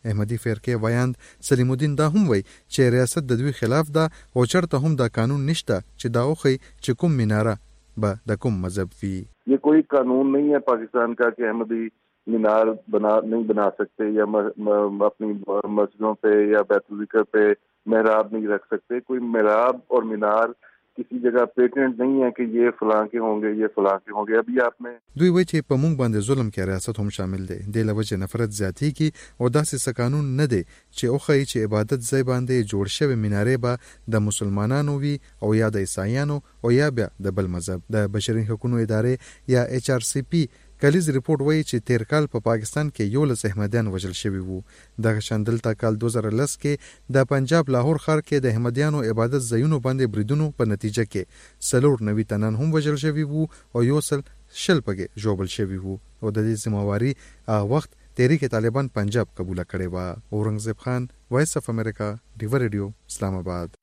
احمدي فرقه ویاند سلیم الدین دا هم وی چې ریاست د دوی خلاف ده او چرته هم دا قانون نشته چې دا اوخی چې کوم میناره به د کوم مذهب وي. یہ کوئی قانون نہیں ہے پاکستان کا کہ احمدی مینار بنا نہیں بنا سکتے یا اپنی مسجدوں پہ یا بیت الذکر پہ محراب نہیں رکھ سکتے. کوئی محراب اور مینار کسی جگہ پیٹنٹ نہیں ہے کہ یہ فلاں کے ہوں گے یہ فلاں کے ہوں گے. ابھی آپ نے دوی وایي چې په مونږ باندې ظلم کې ریاست هم شامل دی. د لوجه نفرت زیاتی کی او داسې قانون نه دی چې اوخی چې عبادت ځای باندې جوړ شوی مینارې به د مسلمانانو وي او یا د عیسایانو او یا بیا د بل مذهب. د بشري حقوقو ادارې یا ایچ آر سی پی کلیز ریپورت وایي چې تیر کال په پا پاکستان کې یولس احمدیان وژل شوي وو. دغه شان دلته کال دوه زره لس کې د پنجاب لاهور ښار کې د احمدیانو عبادت ځایونو باندې بریدونو په نتیجه کې څلور نوي تنان هم وژل شوي وو او یو سل شل پکې ژوبل شوي وو او د دې ذمہواري هغه وخت تحریک طالبان پنجاب قبول کړې وه. اورنګزیب خان، وایس اف امریکا، ډیو ریډیو، اسلام آباد.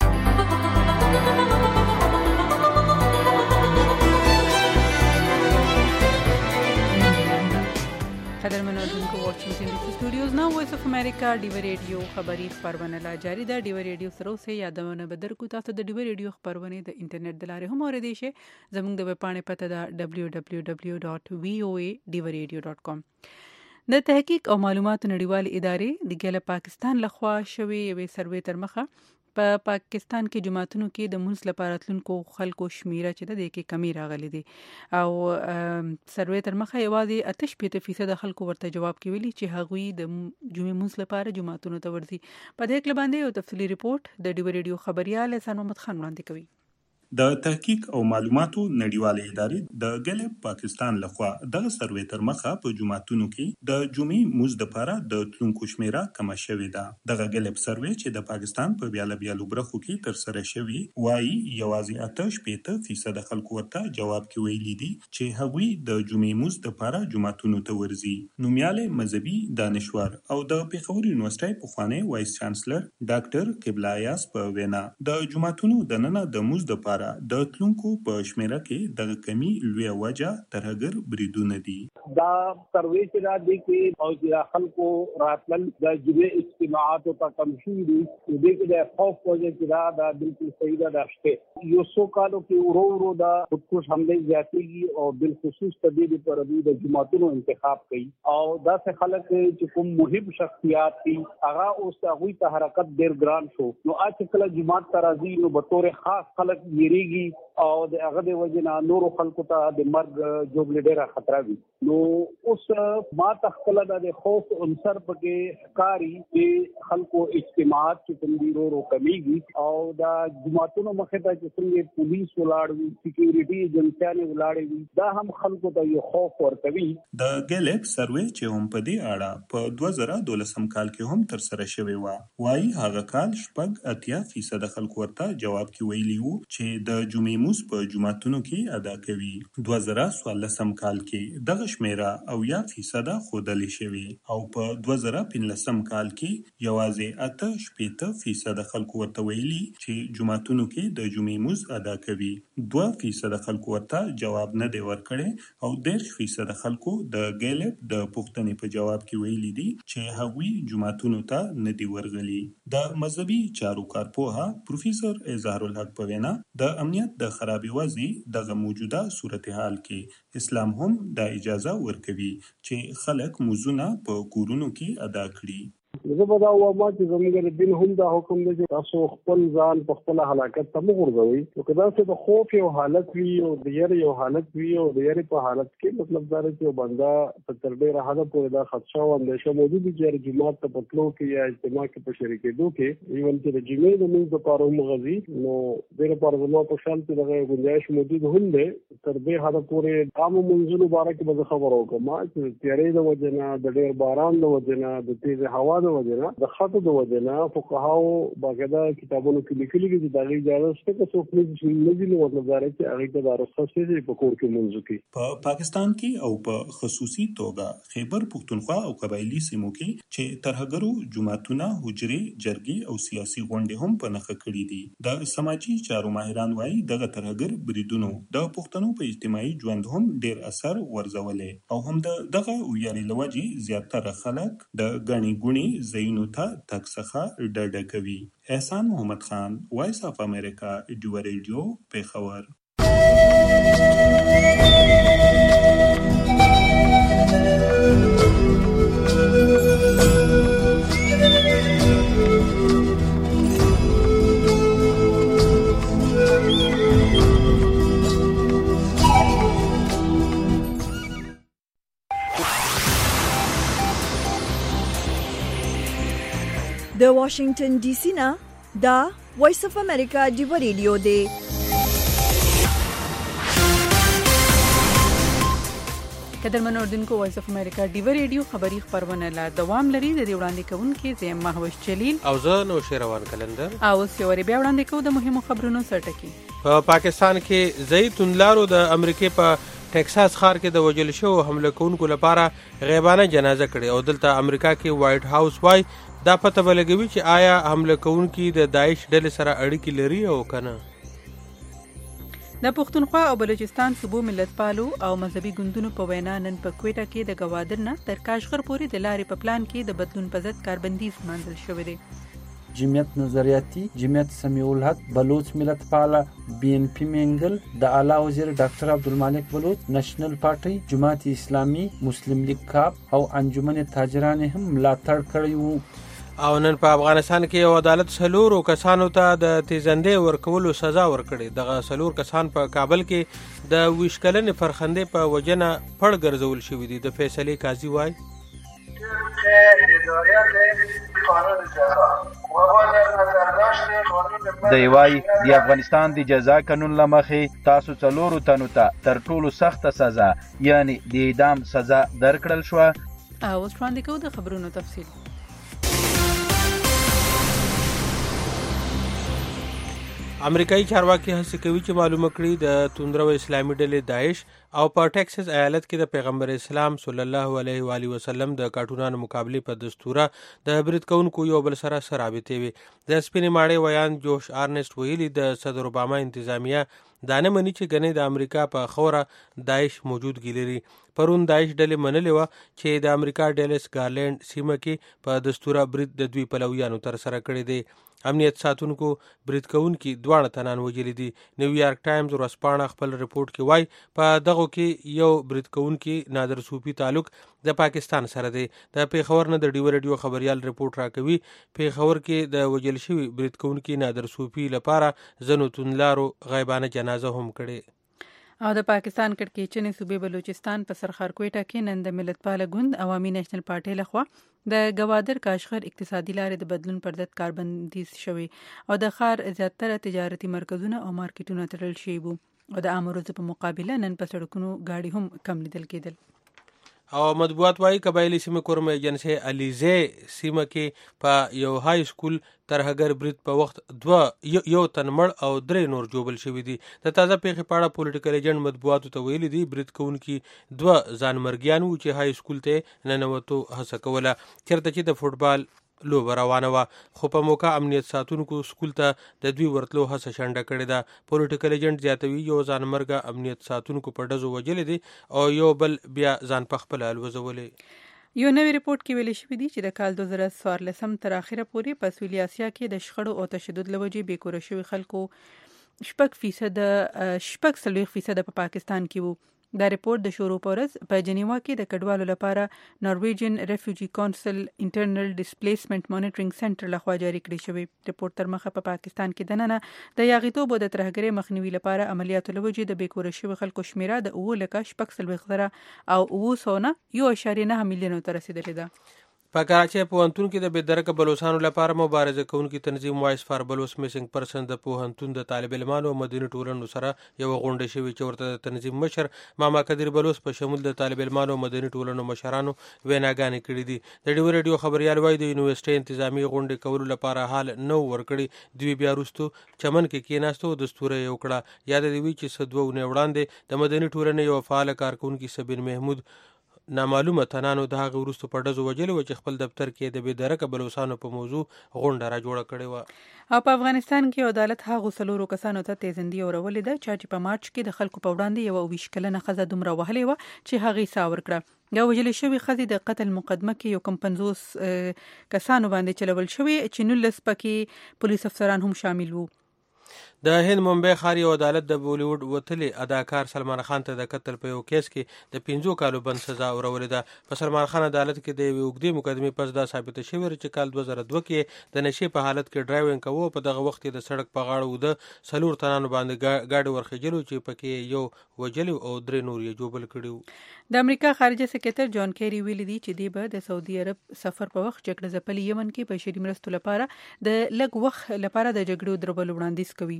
قدرمن اوردونکو واشنگټن ډي سي سټوډیوز نو وایس اف امریکا ډیو ریډیو خبری خبرونه لا جاری ده. ډیو ریډیو سره اوسه یادونه بدر کو تاسو د ډیو ریډیو خبرونه د انټرنیټ د لارې هم اوریدئ شئ. زموږ د ویب پاڼې پته ده دبلیو دبلیو دبلیو ډاٹ وی او اے ډیو ریډیو ډاٹ کام. د تحقیق او معلوماتو نړیوال ادارې د ګل پاکستان لخوا شوی یوې سروې تر مخه په پا پاکستان کې جماعتونو کې د منځ لپاره تلونکو خلکو شمیره چې د کې کمی راغلي دي او سروې تر مخه یوازې اته شپږ فیصد خلکو ورته جواب کوي چې هغوی د جمعې منځ لپاره جماعتونو ته ورځي. په دې کې باندې یو تفصیلی ریپورت د ډیو ریډیو خبريال احسان محمد خان وړاندې کوي. د تحقیق او معلوماتو نړیوالې ادارې د ګلب پاکستان لخوا دغه سروې تر مخه په جماعتونو کې د جمعې مزد لپاره د تلونکو شمیره کم شوې ده. دغه ګلب سروې چې د پاکستان په بیاله بیالو برخو کې تر سره شوی وایي یوازې اته شپږ فیصد خلکو ورته جواب کې ویلي دي چې هغوی د جمعې مزد لپاره جماعتونو ته ورځي. نومیاله مذهبي دانشور او د پیښور یونیورسيټي پخوانی وایس چانسلر ډاکټر قبله یاس په وینا د جماعتونو د نن د مزد لپاره د تلونکو په شمیره کې د کمی لوی وجه ترهګر بریدونه دي. دا سروې چې دا د کې او د خلکو راتل د جمعې اجتماعات ته کم شي دي د دې د خوف وجه چې دا د بالکل صحیح ده شته یو څو کالو کې ورو ورو دا خودکش حمله زیاتېږي او بل خصوص په دې پر د جماعتونو انتخاب کوي او دا څه خلک چې کوم مهم شخصیات دي هغه اوس هغه ته حرکت ډیر ګران شو نو اځ کله جماعت ترازی نو به تور خاص خلک او د هغه د وجنا نورو خلکو ته د مرګ جوړ ډیره خطر وي. نو اوس ما تخکل د خوف عنصر پکې کاری چې خلکو اجتماعات چې تندیرو رو کمیږي او د جماعتونو مخه ته چې څنګه پولیس ولاړ وي سکیورټي ایجنسیانه ولاړ وي دا هم خلکو ته یو خوف ورکوي. د ګلب سروې چې هم په دې اړه په دوه زره دولسم کال کې هم تر سره شوی و وایي هغه کال شپږ اتیا فیصد خلکو ورته جواب کې ویلي وو چې د جمعې موس په جماعتونو کې ادا کوي. دوه زره څوارلسم کال کې دغه شمیره او یا فیصد خودلی شوی او په دوه زره پنځلسم کال کې یوازې اته شپږ فیصد خلکو ورته ویلي چې جماعتونو کې د جمعې موس ادا کوي. دوه فیصد خلکو ورته جواب نه دی ورکړي او دېرش فیصد خلکو د ګلب د پوښتنې په جواب کې ویلي دي چې هغوی جماعتونو ته نه دی ورغلي. د مذهبي چارو کارپوها پروفیسور اظهار الحق په وینا د امنیت د خرابي وضعي دغه موجوده صورتحال کې اسلام هم د اجازه ورکوي چې خلک مزونه په کورونو کې ادا کړي. زه به دا وایم چې زموږ د دین هم دا حکم دی چې تاسو خپل ځان په خپل هلاکت ته مه غورځوئ. نو که داسې د خوف یو حالت وي او د یارې یو حالت وي او د یارې په حالت کې مطلب دا دی چې یو بنده په تر ډېره حده پورې دا خدشه او اندېشه موجود وي چې جومات ته په تلو کې یا اجتماع کې په شریکېدو کې ایون چې د جمعې د لمونځ دپاره هم غځي نو دې لپاره زما په شان کې دغه ګنجایش موجود هم دی. تر دې حده پورې عامو منځونو باره کې به زه خبره وکړم چې تیارې د وجې نه د ډېر باران د وجې نه د تیزې هوا د وجه د خطو د وجه نه فقهاو باقاعده کتابونو کې لیکلي دي چې د هغې اجازه شته که څوک نه ځي نو مطلب دا دی چې هغې ته دا رخصت شي چې په کور کې لمونځ وکړي. په پاکستان کې او په خصوصي توګه خیبر پښتونخوا او قبایلي سیمو کې چې ترهګرو جماعتونه حجرې جرګې او سیاسي غونډې هم په نښه کړي دي. د سماجي چارو ماهران وایي دغه ترهګر بریدونو د پښتنو په اجتماعي ژوند هم ډېر اثر ورزولی او هم د دغه ویارې له وجې زیاتره خلک د ګڼې ګوڼې ځایونو ته تګ څخه ډډه کوي. احسان محمد خان، وایس اف امریکا، ډیو ریډیو، پېښور. د واشنگټن ډي سي نه دا وایس اف امریکا ډیو ریډیو دی. قدرمن اوردونکو، وایس اف امریکا ډیو ریډیو خبری خبرونه لا دوام لري. د دې وړاندې کوونکې زم مهوش جلیل او زه نو شیروان کلندر. او سیوري بیا وړاندې کوو د مهمو خبرونو سرټکی. په پا پاکستان کې زیتون لارو د امریکای په ټکساس ښار کې د وجل شو حمله کوونکو لپاره غیبانه جنازه کړې او دلته امریکا کې وایټ هاوس وای دا پته ولګوي چې آیا حمله کوونکي د داعش ډلې سره اړیکې لري او کنه. د پښتونخوا او بلوچستان صوبو ملتپالو او مذهبي ګوندونو په وینا نن په کوټه کې د گوادر نه تر کاشغر پورې د لارې په پلان کې د بدلون په ضد کاربندیز منځل شوې دی. جمعیت نظریاتي، جمعیت سمیع الحق، بلوچ ملت پاله، بی ان پی منګل، د اعلی وزیر ډاکټر عبدالمالک بلوچ، نېشنل پارټي، جماعت اسلامي، مسلم لیگ کاپ او انجمن تاجران هم ملاتړ کړی وو. او نن په افغانستان کې یو عدالت سلورو کسانو ته د تیزندې ورکولو سزا ورکړې. دغه سلور کسان په کابل کې د ویش کلنې فرخندې په وجنه پړ ګرځول شوي دي. د فیصلې قاضي وایي دی وای د افغانستان د جزا قانون لمخې تاسو څلورو تنو ته تر ټولو سخته سزا یعنی د اعدام سزا درکړل شو. او اوس وړاندې کوو د خبرونو تفصیل. امریکایي چارواکي هڅه کوي چې معلومه کړي د توندرو اسلامي ډلې داعش او په ټکساس ایالت کې د پیغمبر اسلام صلی الله علیه و آله وسلم د کارټونانو مقابله په دستوره د برید کوونکو یو بل سره رابطې وي. د سپینې ماړې ویان جوش آرنست ویلي د صدر اوباما انتظامیه دا نه مني چې ګنې د امریکا په خوره داعش موجودګي لري. پرون داعش ډلې منلې وه چې د امریکا ډیلس ګارلینډ سیمه کې په دستوره برید د دوی پلویانو تر سره کړی دی. امنیت ساتونکو برید کوونکي دواړه تنان وجلي دي. نیویارک ټایمز ورځپاڼه خپل رپورټ کې وایي په دغه کې یو برید کوونکي نادر صوفي تعلق د پاکستان سره دی. د پیښور نه د ډیو ریډیو خبريال رپورټ راکوي پیښور کې د وجل شوی برید کوونکي نادر صوفي لپاره زنو تونلارو غیبانه جنازه هم کړي. او د پاکستان کړکېچنې صوبې بلوچستان په سرخار کوټه کې نن د ملتپاله ګوند عوامي نېشنل پارټي لخوا د گوادر کاشغر اقتصادي لارې د بدلون پر ضد کاربندیز شوی او د ښار زیاتره تجارتي مرکزونه او مارکیټونه تړل شوي وو او د عامه په مقابله نن په سړکونو گاډي هم کم لیدل کېدل. او مطبوعات وايي قبایلی سیمه کورم ایجنسی الیزه سیمه کې په یو های سکول ترهګر برید په وخت دوه یو تن مړ او درې نور جوبل شوي دي. د تازه پیښې په اړه پولیټیکل ایجنټ مطبوعاتو ته ویلي دي برید کوونکي دوه ځانمرګیان وو چې های سکول ته ننوتو هڅه کوله چېرته چې د فوټبال لوبه روانه وه، خو په موقع امنیت ساتونکو سکول ته د دوی ورتلو هڅه شنډه کړې ده. پولیټیکل ایجنټ زیاتوي یو ځانمرګه امنیت ساتونکو په ډزو وجلې دي او یو بل بیا ځان په خپله الوځولې. یو نوی رپورټ کې ویل شوي دي چې د کال دوه زره څوارلسم تر اخره پورې په سویلي اسیا کې د شخړو او تشدد له وجې بېکوره شوي خلکو شپږ فیصد شپږ څلوېښت فیصده په پاکستان کې وو. دا رپورټ د شروع په ورځ په جنیوا کې د کډوالو لپاره نارویجن ریفیوجی کونسل انټرنل ډیسپلیسمنت مانیټرینګ سنټر لخوا جاری کړی شوی. رپورټ تر مخه په پاکستان کې دننه د یاغیتوب او د ترهګرۍ مخنیوي لپاره عملیاتو له وجې د بیکوره شوي خلکو شمیره د اووه لکه شپږ څلوېښت زره او اووه سوه نه یو اعشاریه نهه میلیونو ته رسېدلې ده. په کراچۍ پوهنتون کې د بېدرکه بلوچستانو لپاره مبارزه کوونکي تنظیم وایس فار بلوچ میسنګ پرسن د پوهنتون د طالب علمانو او مدني ټولنو سره یو غونډه شوې چې ورته د تنظیم مشر ماما قدیر بلوچ په شمول د طالب علمانو او مدني ټولنو مشرانو ویناګانې کړې دي. د ډیو ریډیو خبريال وایي د یونیورسيټي انتظامی غونډې کولو لپاره حال نو ورکړي. دوی بیا وروستو چمن کې کېناستو دستور یې وکړه. یاد دی چې څه دوه ونې وړاندې د مدني ټولنې یو فعال کارکونکي سبین محمود نامعلومه تنانو د هغه وروسته په ډزو وجلې و چې خپل دفتر کې د بېدرکه بلوچستانو په موضوع غونډه را جوړه کړې وه. او په افغانستان کې عدالت هغو څلورو کسانو ته تیزندي اورولې ده چې په مارچ کې د خلکو په وړاندې یوه اوویشت کلنه ښځه دومره وهلې وه چې هغې ساه ورکړه. یا وجل شوی خدي د قتل مقدمه کې یو کم پنځوس کسانو باندې چلول شوی چې نولس پکې پولیس افسران هم شامل وو. د هند ممبئی ښار یو عدالت د بولیوډ وتلي اداکار سلمان خان ته د قتل په یو کیس کې د پنځو کالو بند سزا ورولې ده. په سلمان خان عدالت کې د یوې اوږدې مقدمې پس دا ثابته شوې چې کال دوه زره دوه کې د نشې په حالت کې ډرایوینګ کوه. په دغه وخت کې د سړک په غاړه وده څلور تنانو باندې ګاډي ورخېجلو چې پکې یو وجلي او درې نور یې جوبل کړي. د امریکا خارجه سکرټر جان کیری ویلي دی چې دی به د سعودي عرب سفر په وخت جګړه ځپلي یمن کې بشري مرستو لپاره د لږ وخت لپاره د جګړو درولو وړاندیز کوي.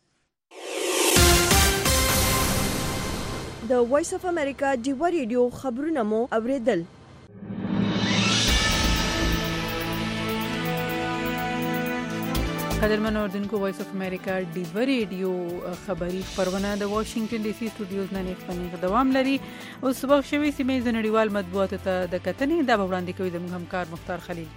د وایس اف امریکا ډیو ریډیو خبرونه مو اوریدل. قدرمن اوردونکو وایس اف امریکا ډیو ریډیو خبری خبرونه د واشنگټن ډي سي سټوډیوز نه نښپنې دوام لري. اوس وخت شوی سیمه نړیوال مطبوعاتو ته د کتنې دا وړاندې کوي زموږ همکار مختار خلیل.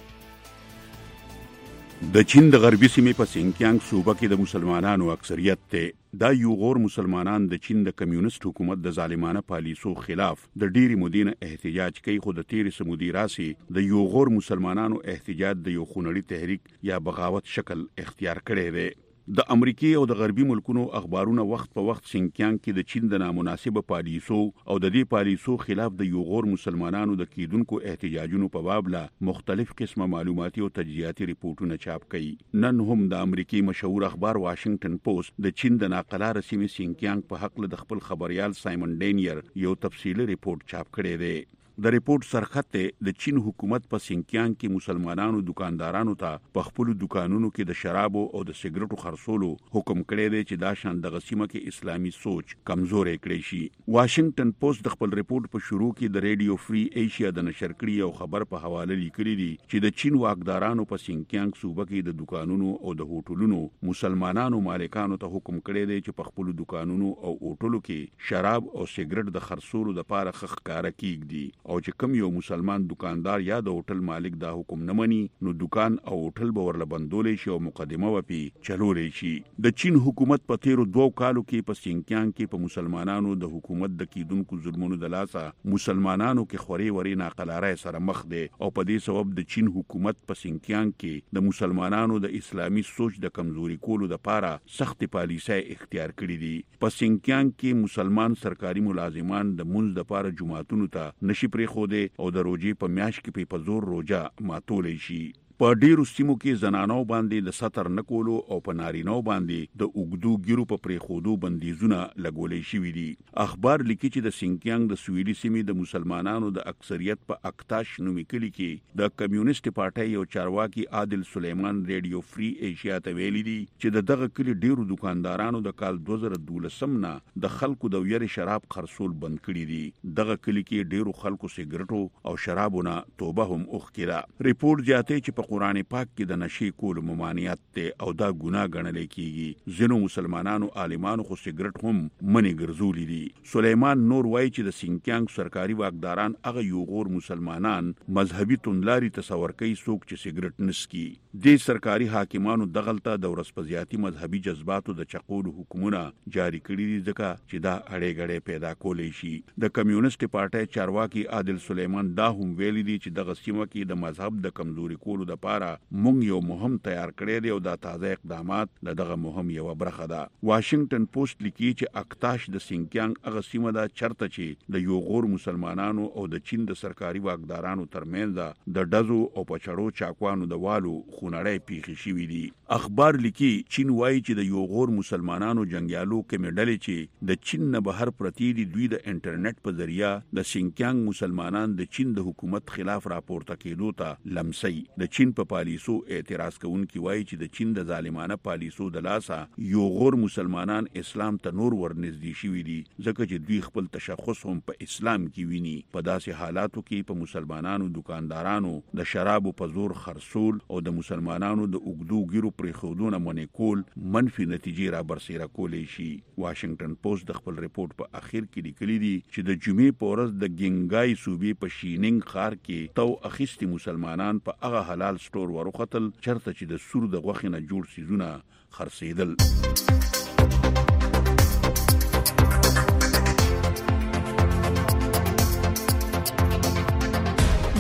د چین د غربي سیمې په سینکیانګ صوبه کې د مسلمانانو اکثریت ته دا یو غور مسلمانان د چین د کمیونست حکومت د ظالمانه پالیسو خلاف د ډیری مودین احتجاج کوي. خو د تیری سمودی راسي د یو غور مسلمانانو احتجاج د یو خونړي تحریک یا بغاوت شکل اختیار کړي دی. د امریکای او د غربي ملکونو اخبارونه وخت په وخت سینکیانګ کې د چین د نامناسبه پالیسو او د دې پالیسو خلاف د یو غور مسلمانانو د کیدونکو احتجاجونو په باب لا مختلف قسمه معلوماتي او تجزیاتي ریپورتونه چاپ کړي. نن هم د امریکای مشهور اخبار واشنگټن پوسټ د چین د ناقلاره سیمې سینکیانګ په حق له خپل خبريال سایمن ډینیر یو تفصیلی ریپورت چاپ کړی دی. د ریپورت سرخط د چین حکومت په سینکیانګ کې مسلمانانو دکاندارانو ته په خپل دکانونو کې د شرابو او د سیګریټو خرڅولو حکم کړی دی چې دا شان د غسیمه کې اسلامي سوچ کمزورې کړی شي. واشنگټن پوسټ د خپل ریپورت په شروع کې د ریډیو فری ایشیا د نشر کړي او خبر په حواله لیکلي دي چې د چین واکدارانو په سینکیانګ صوبه کې د دکانونو او د هوټلونو مسلمانانو مالکانو ته حکم کړی دی چې په خپل دکانونو او هوټلو کې شراب او سیګریټ د خرڅولو لپاره خخ کار کیږي. او چې کوم یو مسلمان دکاندار یا د هوټل مالک دا حکم نه مني نو دکان او هوټل به ورله بندولې شي او مقدمه وپی چلولې شي. د چین حکومت په تیرو دوو کالو کې په سینکیانګ کې په مسلمانانو د حکومت د کیدونکو ظلمونو د لاسه مسلمانانو کې خوري وري ناقلاره سره مخ دی او په دې سبب د چین حکومت په سینکیانګ کې د مسلمانانو د اسلامي سوچ د کمزوري کولو لپاره سخت پالیسۍ اختیار کړې دي. په سینکیانګ کې مسلمان سرکاري ملازمان د منځ لپاره جمعهتونو ته نشي پرې خو دے او د روجې په میاشت کې په زور روجا ماتولې شي. په ډیرو سیمو کې زنانو باندې د ستر نکولو او په نارینو باندې د اوګدو ګیرو په پریخودو بندیزونه لګولې شوې دي. اخبار لیکي چې د سینکیانګ د سویلي سیمې د مسلمانانو د اکثریت په اکتاش نومي کلی کې د کمیونست پارټۍ یو چارواکي عادل سلیمان ریډیو فری ایشیا ته ویلي دي چې د دغه کلی ډیرو دکاندارانو د کال دوه زره دولسم نه د خلکو د ویری شراب خرڅول بند کړي دي. دغه کلی کې ډیرو خلکو سیګریټو او شرابونه توبه هم اوخکړه. ریپورت جاته چې په قرآن پاک کې د نشې کول ممانعت ته او دا ګناه ګڼل کیږي. ځینو مسلمانانو عالمانو خو سیګریټ هم منې ګرځولې دي. سلیمان نور وایي چې د سینکیانګ سرکاري واکداران هغه یو غور مسلمانان مذهبي توندلاري تصور کوي څوک چې سیګریټ نسکي. د سرکاري حاکمانو دغلطه د ورسپزیاتی مذهبي جذباتو د چقولو حکمونه جاری کړي دي ځکه چې دا اړې غړې پیدا کولې شي. د کمیونست پارټۍ چارواکي عادل سلیمان دا هم ویلي دي چې د غسیمه کې د مذهب د کمزوري کولو د لپاره مونږ یو مهم تیار کړی دی او دا تازه اقدامات دغه مهم یو برخه ده. واشنگټن پوسټ لیکي چې اکتاش د سینکیانګ هغه سیمه ده چرته چې د یو غور مسلمانانو او د چین د سرکاري واکدارانو ترمنځ د ډزو او پچړو چاکوانو د والو خونړی پیښې شوې دي. اخبار لیکي چین وایي چې د یو غور مسلمانانو جنگیالو کې مډلې چې د چین نه بهر پرتی دي دوی د انټرنیټ په ذریعہ د سینکیانګ مسلمانان د چین د حکومت خلاف راپورته کېدو ته لمسي. د چین په پالیسو اعتراض کوونکي وایي چې د چین د ظالمانه پالیسو د لاسه یو غور مسلمانان اسلام ته نور ورنږدې شوي دي ځکه چې دوی خپل تشخص هم په اسلام کې ویني. په داسې حالاتو کې په مسلمانانو دکاندارانو د شرابو په زور خرڅول او د مسلمانانو د اوګدو ګیرو پرېښودونه منې کول منفي نتیجې را برسېره کولی شي. واشنگټن پوسټ د خپل ریپورت په اخر کې لیکلي دي چې د جمعې په ورځ د ګینګای صوبې په شینینګ ښار کې تو اخیستي مسلمانان په هغه حلال سټور وروختل چرته چې د سور د غوښې نه جوړ سیزونه خرڅېدل.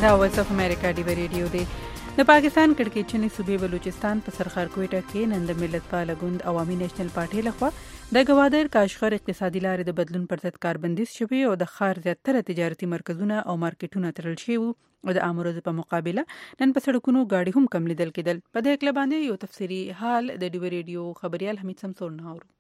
دا وایس اف امریکا دی ریډیو دی. د پاکستان کړکېچنې صوبې بلوچستان په سرخار کوټه کې نن د ملت پاله ګوند عوامي نېشنل پارټي لخوا د ګوادر کاشغر اقتصادي لارې د بدلون پر ضد کاربندیز شوی او د ښار زیاتره تجارتي مرکزونه او مارکیټونه تړل شوي وو او د امروز په مقابله نن په سړکونو گاډي هم کم لیدل کېدل. په دې اړه باندې یو تفصیلي حال د ډیو ریډیو خبريال حمید سمسور نه اورو.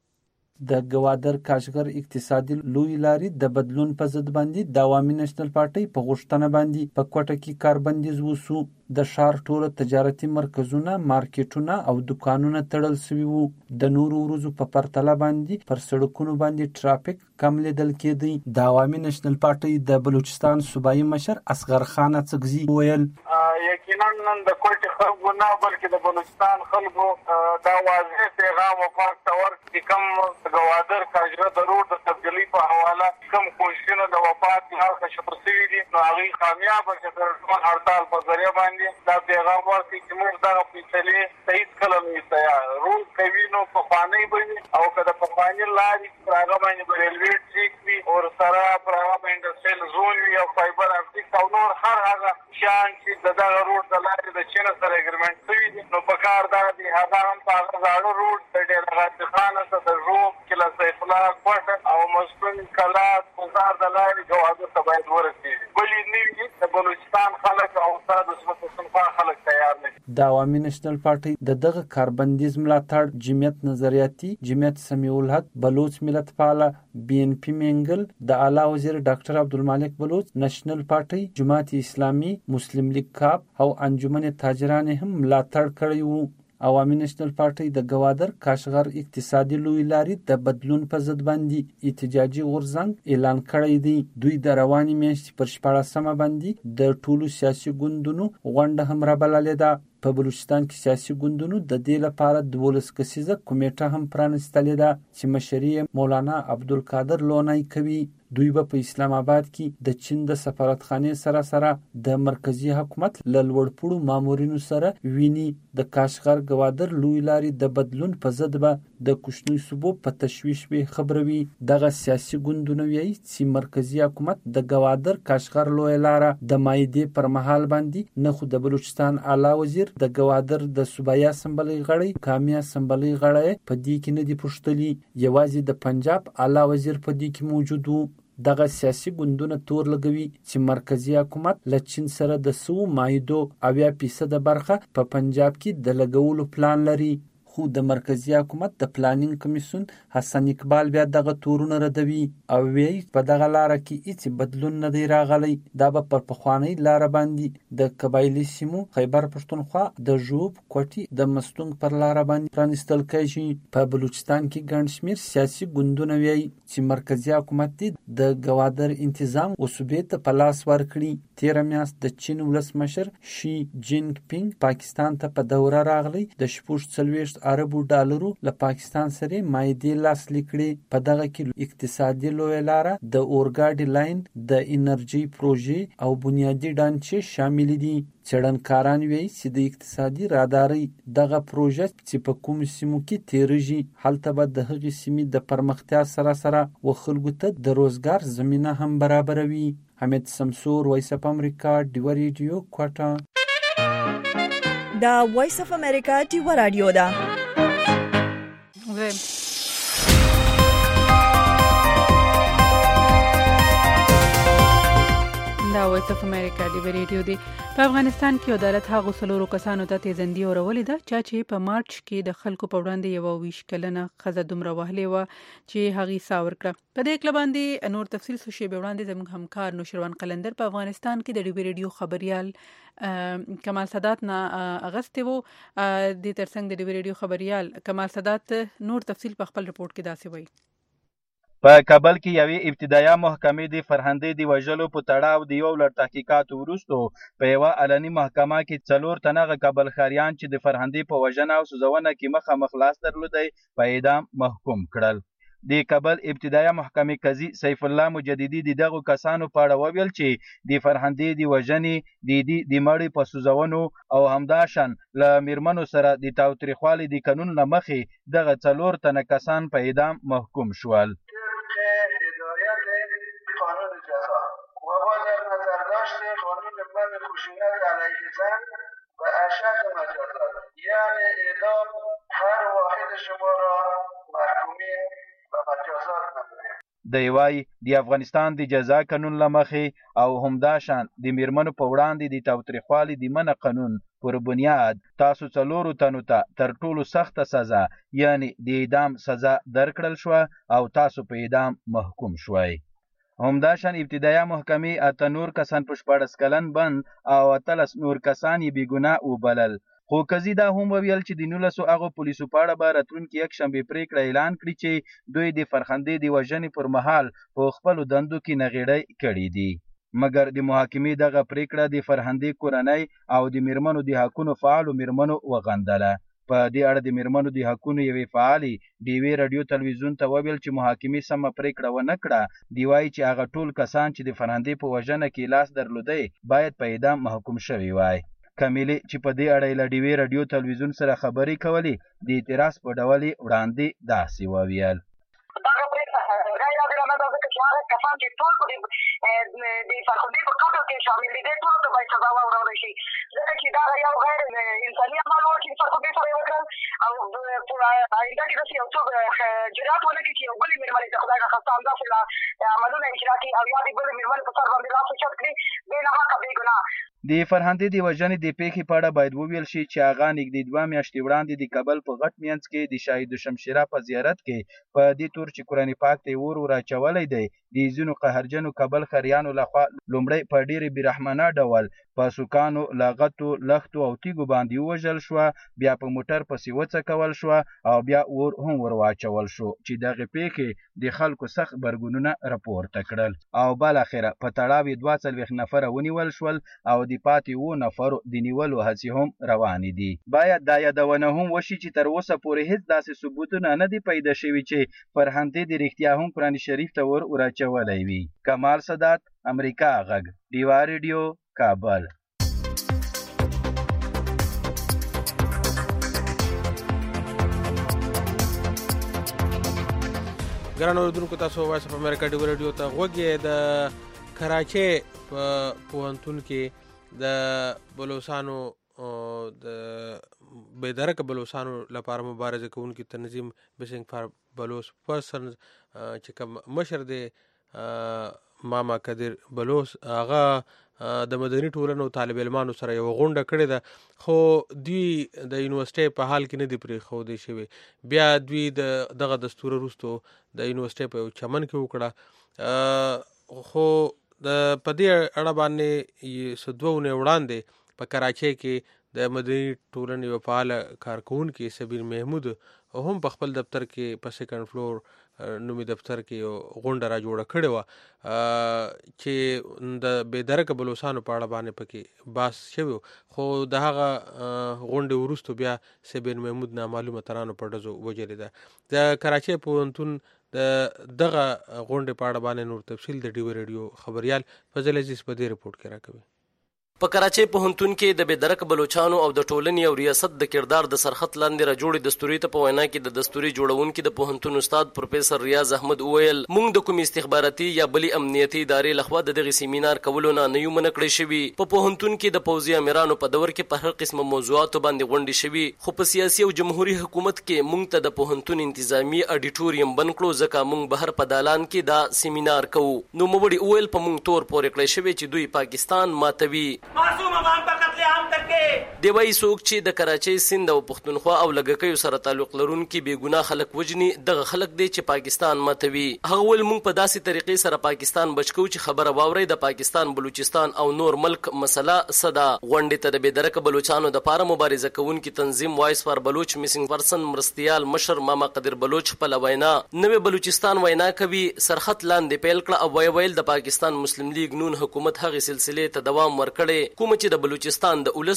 د ګوادر کاشغر اقتصادي لوی لارې د بدلون په ضد باندې د عوامي نېشنل پارټي په غوښتنه باندې په کوټه کې کاربندیز وسو. د ښار ټوله تجارتي مرکزونه، مارکیټونه او دکانونه تړل شوي وو. د نورو ورځو په پرتله باندې پر سړکونو باندې ټرافیک کم لیدل کېدی. د عوامي نېشنل پارټي د بلوچستان صوبایي مشر اصغر خان اڅکزي ویل یقینا نن د کوټې خلکو نه بلکې د بلوچستان خلکو دا واضح پیغام وفاق تور چې کوم ګوادر کاجره د روډ د تبدیلي په حواله کوم کوششونه د وفاق نه شروع شوي دي نو هغه کامیاب شي تر ټول هړتال په ذریعہ باندې دا پیغام ورکړي چې موږ دا فیصله صحیح کلم یې روډ کوي نو په خواني باندې او کله په خواني لارې هغه باندې ریلوی ټریک وي او سره پر هغه باندې سیل زون وي او فایبر اپټیک او نور هر هغه شان چې د دغه روډ د لارې د چین سره اګریمنټ شوی دي نو په کار دا دی هغه هم په هغه زاړه روډ د ډېر غاټ خانه ته د روب کله سیف الله کوټه او مسکن کلا گزار د لارې جوازه ته باید ورسیږي. بلې نوي د بلوچستان خلک او ساده صنفا خلک تیار نه. د عوامي نېشنل پارټي د دغه کاربندیز ملاتړ جمعیت نظریاتي، جمعیت سمیع الحق، بلوچ ملت پاله، بی ان پی منګل، د اعلی وزیر ډاکټر عبدالمالک بلوچ، نېشنل پارټي، جماعت اسلامي، مسلم لیگ کاپ او انجمن تاجران هم ملاتړ کړی وو. عوامي نېشنل پارټي د ګوادر کاشغر اقتصادي لوی لارې د بدلون په ضد باندې احتجاجي غورځنګ اعلان کړی دی. دوی د روانې میاشتې پر شپاړسمه باندې د ټولو سیاسي ګوندونو غونډه هم رابللې ده. په بلوچستان کې سیاسي ګوندونو د دې لپاره دولس کسیزه کمیټه هم پرانستلې ده چې مشري مولانا عبدالقادر لونای کوي. دوی به په اسلام آباد کې د چین د سفارتخانې سره سره د مرکزی حکومت له لوړپوړو مامورینو سره ویني. د کاشغر ګوادر لوی لارې د بدلون په ضد به د کوچنیو صوبو په تشویش به خبروي. دغه سیاسي ګوندونه وایي چې مرکزی حکومت د ګوادر کاشغر لوی لاره د مایدې پر مهال باندې نه خو د بلوچستان اعلی وزیر د ګوادر د صوبایي اسمبلی غړی قومي اسمبلی غړی په دې کې نه دي پوښتلي. یوازې د پنجاب اعلی وزیر په دې کې موجود وو. دغه سیاسي ګوندونه تور لګوي چې مرکزی حکومت له چین سره د سو مایدو اویا فیصد برخه په پنجاب کې د لګولو پلان لري. خو د مرکزی حکومت د پلانینګ کمیسیون حسن اقبال بیا دغه تورونه ردوي او وایي په دغه لاره کې هیڅ بدلون نه دی راغلی. دا به پر پخوانۍ لاره باندې د قبایلي سیمو خیبر پښتونخوا د ژوب کوټي د مستونګ پر لاره باندې پرانستل کېږي. په بلوچستان کې ګڼ شمېر سیاسي ګوندونه وایي چې مرکزی حکومت دې د ګوادر انتظام او صوبې ته په لاس ورکړي. تیره میاشت د چین ولسمشر شي جینګ پینګ پاکستان ته په دوره راغلی. د شپږ څلوېښت عربو ډالرو له پاکستان سره مایدې لاسلیک کړي. په دغه کې اقتصادي لویه لاره، د اورګاډي لاین، د انرژي پروژې او بنیادي ډانچې شامل دي. څېړنکاران وایي چې د اقتصادي رادارۍ دغه پروژه چې په کومو سیمو کې تیریږي هلته به د هغې سیمې د پرمختیا سره سره و خلکو ته د روزګار زمینه هم برابروي. حمید سمسور، وایس اف امریکا، ډیو ریډیو، کوټه. دا وایس اف امریکا ډیو رادیو ده. دا وایس اف امریکا دی ریډیو دی. په افغانستان کې عدالت هغو څلورو کسانو ته تیزندي اورولې ده چې په مارچ کې د خلکو په وړاندې یوه ویش کلنه ښځه دومره وهلې وه چې هغې ساه ورکړه. په دې اړه باندې نور تفصیل څه شیبې وړاندې زموږ همکار نوشروان قلندر په افغانستان کې د ډیو ریډیو خبریال کمال سادات نه اغستې وو. دې ترڅنګ د ډیو ریډیو خبریال کمال سادات نور تفصیل په خپل رپورټ کې داسې وایي. په کابل کې یوې ابتدایه محکمې د فرهندې د وژلو په تړاو د یو لړ تحقیقاتو وروستو په یوه علني محکمه کې څلور تنه کابل ښاریان چې د فرهندې په وژنه او سوځونه کې مخامخ لاس درلودی په اعدام محکوم کړل. د کابل ابتدایه محکمې قاضي سیف الله مجددي د دغو کسانو په اړه وویل چې د فرهندې د وژنې د د مړي په سوځونو او همداشان له میرمنو سره د تاوتریخوالي د قانون له مخې دغه څلور تنه کسان په اعدام محکوم شول. قانون جزا و با در نظر داشت قانون من خشونت علیه زن و اشد مجازات، یعنی اعدام هر واحد شما را محکومین و مجازات نمودیم. دی وای د افغانستان د جزا قانون لمخې او همدا شان د میرمنو په وړاندې د تاوتریخوالي د منع قانون پر بنیاد تاسو څلورو تنو ته تر ټولو سخته سزا یعنی د اعدام سزا درکړل شوه او تاسو په اعدام محکوم شوئ. همدا شان ابتدایه محکمې اته نور کسان په شپاړس کلن بند او اتلس نور کسان یې بېګناه وبلل. خو قاضي دا هم وویل چې د نولسو هغو پولیسو په اړه به راتلونکي یکشنبې پرېکړه اعلان کړي چې دوی د فرخندې د وژنې پر مهال په خپلو دندو کې نغېړۍ کړي دي. مګر د محاکمې دغه پرېکړه د فرهندې کورنۍ او د میرمنو د حقونو فعالو میرمنو وغندله. په دې اړه د میرمنو د حقونو یوې فعالې ډیوې راډیو تلویزیون ته وویل چې محاکمې سمه پرېکړه ونه کړه. دی وایي چې هغه ټول کسان چې د فرهندې په وژنه کې لاس درلودی باید په اعدام محکوم شوي وای. کمیلې چې په دې اړه یې له ډیوې راډیو تلویزیون سره خبرې کولې د اعتراض په ډول یې وړاندې داسې وویل. دغه پرېکړه غیر عادلانه ده ځکه چې هغه کسان چې ټول په د فرخندې په قتل کې شامل دي دې ټولو ته باید سزا واورولی شي ځکه چې دا یو غیر انساني عمل و چې فرخندې سره یې وکړل او په آینده کې داسې یو څوک جرات ونه کړي چې یو بلې مېرمنې ته خدای نخواسته همداسې عملونه اجرا کړي او یا د بلې مېرمنې په سر باندې لاس اوچت کړي بې ناحقه بې ګناه. د فرهندې د وژنې د پیښې په اړه باید وویل شي چې هغه نږدې دوه میاشتې وړاندې د کابل په غټ مینځ کې د شاهد شمشیره په زیارت کې په دې تور چې قرآن پاک ته یې اور ور اچولی دی د ځینو قهرجنو کابل خریانو لخوا لومړی په ډېرې بېرحمانه ډول په سوکانو، لغتو، لښتو او تیږو باندې ووژل شوه، بیا په موټر پسې وڅکول شوه او بیا اور هم ور واچول شو چې دغې پیښې د خلکو سخت غبرګونونه راپورته کړل او بالاخره په تړاو یې دوه څلوېښت نفره ونیول شول او د پاتې اوو نفرو د نیولو هڅې هم روانې دي. باید دا یادونه هم وشي چې تر اوسه پورې هېڅ داسې ثبوتونه نه دي پیدا شوي چې فرهندې د رښتیا هم قرآن شریف ته ور وراچولی وي. کمال سادات، امریکا غږ، ډیوا ریډیو، کابل. ګرانو اوریدونکو، تاسو وایس اف امریکا ډیوا ریډیو ته غوږ یې. د کراچۍ په پوهنتون کې د بلوچستانو د بېدرکه بلوچستانو لپاره مبارزه کوونکي تنظیم مسنګ فار بلوچ پرسنز چې کوم مشر دی ماما قدیر بلوچ، هغه د مدني ټولنو طالب علمانو سره یو غونډه کړې ده، خو دوی د یونیورسټۍ په حال کې نه دي پرېښودی شوي. بیا دوی د دغه دستور وروستو د یونیورسټۍ په یو چمن کې وکړه. خو د په دې اړه باندې څه دوه اونۍ وړاندې په کراچۍ کې د مدني ټولنې یو فعاله کارکوونکي سبیر محمود هم په خپل دفتر کې په سیکنډ فلور نومي دفتر کې یو غونډه را جوړه کړې وه چې د بېدرکه بلوچستانو په اړه باندې پکې بحث شوی، خو د هغه غونډې وروستو بیا سبیر محمود نامعلومه ترانو په ډزو وژلې ده. د کراچۍ پوهنتون د دغه غونډې په اړه باندې نور تفصیل د ډیوا ریډیو خبریال فضل عزیز په دې رپورټ کې راکوي. په کراچۍ پوهنتون کې د بېدرکه بلوچانو او د ټولنې او ریاست د کردار د سرخط لاندې را جوړې دستوري ته په وینا کې د دستوري جوړونکي د پوهنتون استاد پروفیسور ریاض احمد وویل، موږ د کوم استخباراتي یا بلې امنیتي ادارې لخوا د دغې سیمینار کولو نه نه یو منع کړی شوي. په پوهنتون کې د پوځي امیرانو په دور کې په هر قسمه موضوعاتو باندې غونډې شوي، خو په سیاسي او جمهوري حکومت کې موږ ته د پوهنتون انتظامی اډیټوریم بند کړو ځکه موږ بهر په دالان کې دا سیمینار کوو. نو موړي وویل په موږ تور پورې کړی شوی چې دوی پاکستان ماتوي. دی وایي څوک چې د کراچۍ، سند او پښتونخوا او لږکیو سره تعلق لرونکي بې ګناه خلک وژني، دغه خلک دی چې پاکستان ماتوي. هغه ویل موږ په داسې طریقې سره پاکستان بچ کوو چې خبره واورئ د پاکستان، بلوچستان او نور ملک مسله څه ده. غونډې ته د بېدرکه بلوچانو دپاره مبارزه کوونکي تنظیم وایس فار بلوچ مسنګ پرسن مرستیال مشر ماما قدیر بلوچ خپله وینا نوې بلوچستان وینا کوي سرحد لاندې پیل کړه او ویې ویل د پاکستان مسلم لیگ نون حکومت هغې سلسلې ته دوام ورکړی کومه چې د بلوچستان د ولس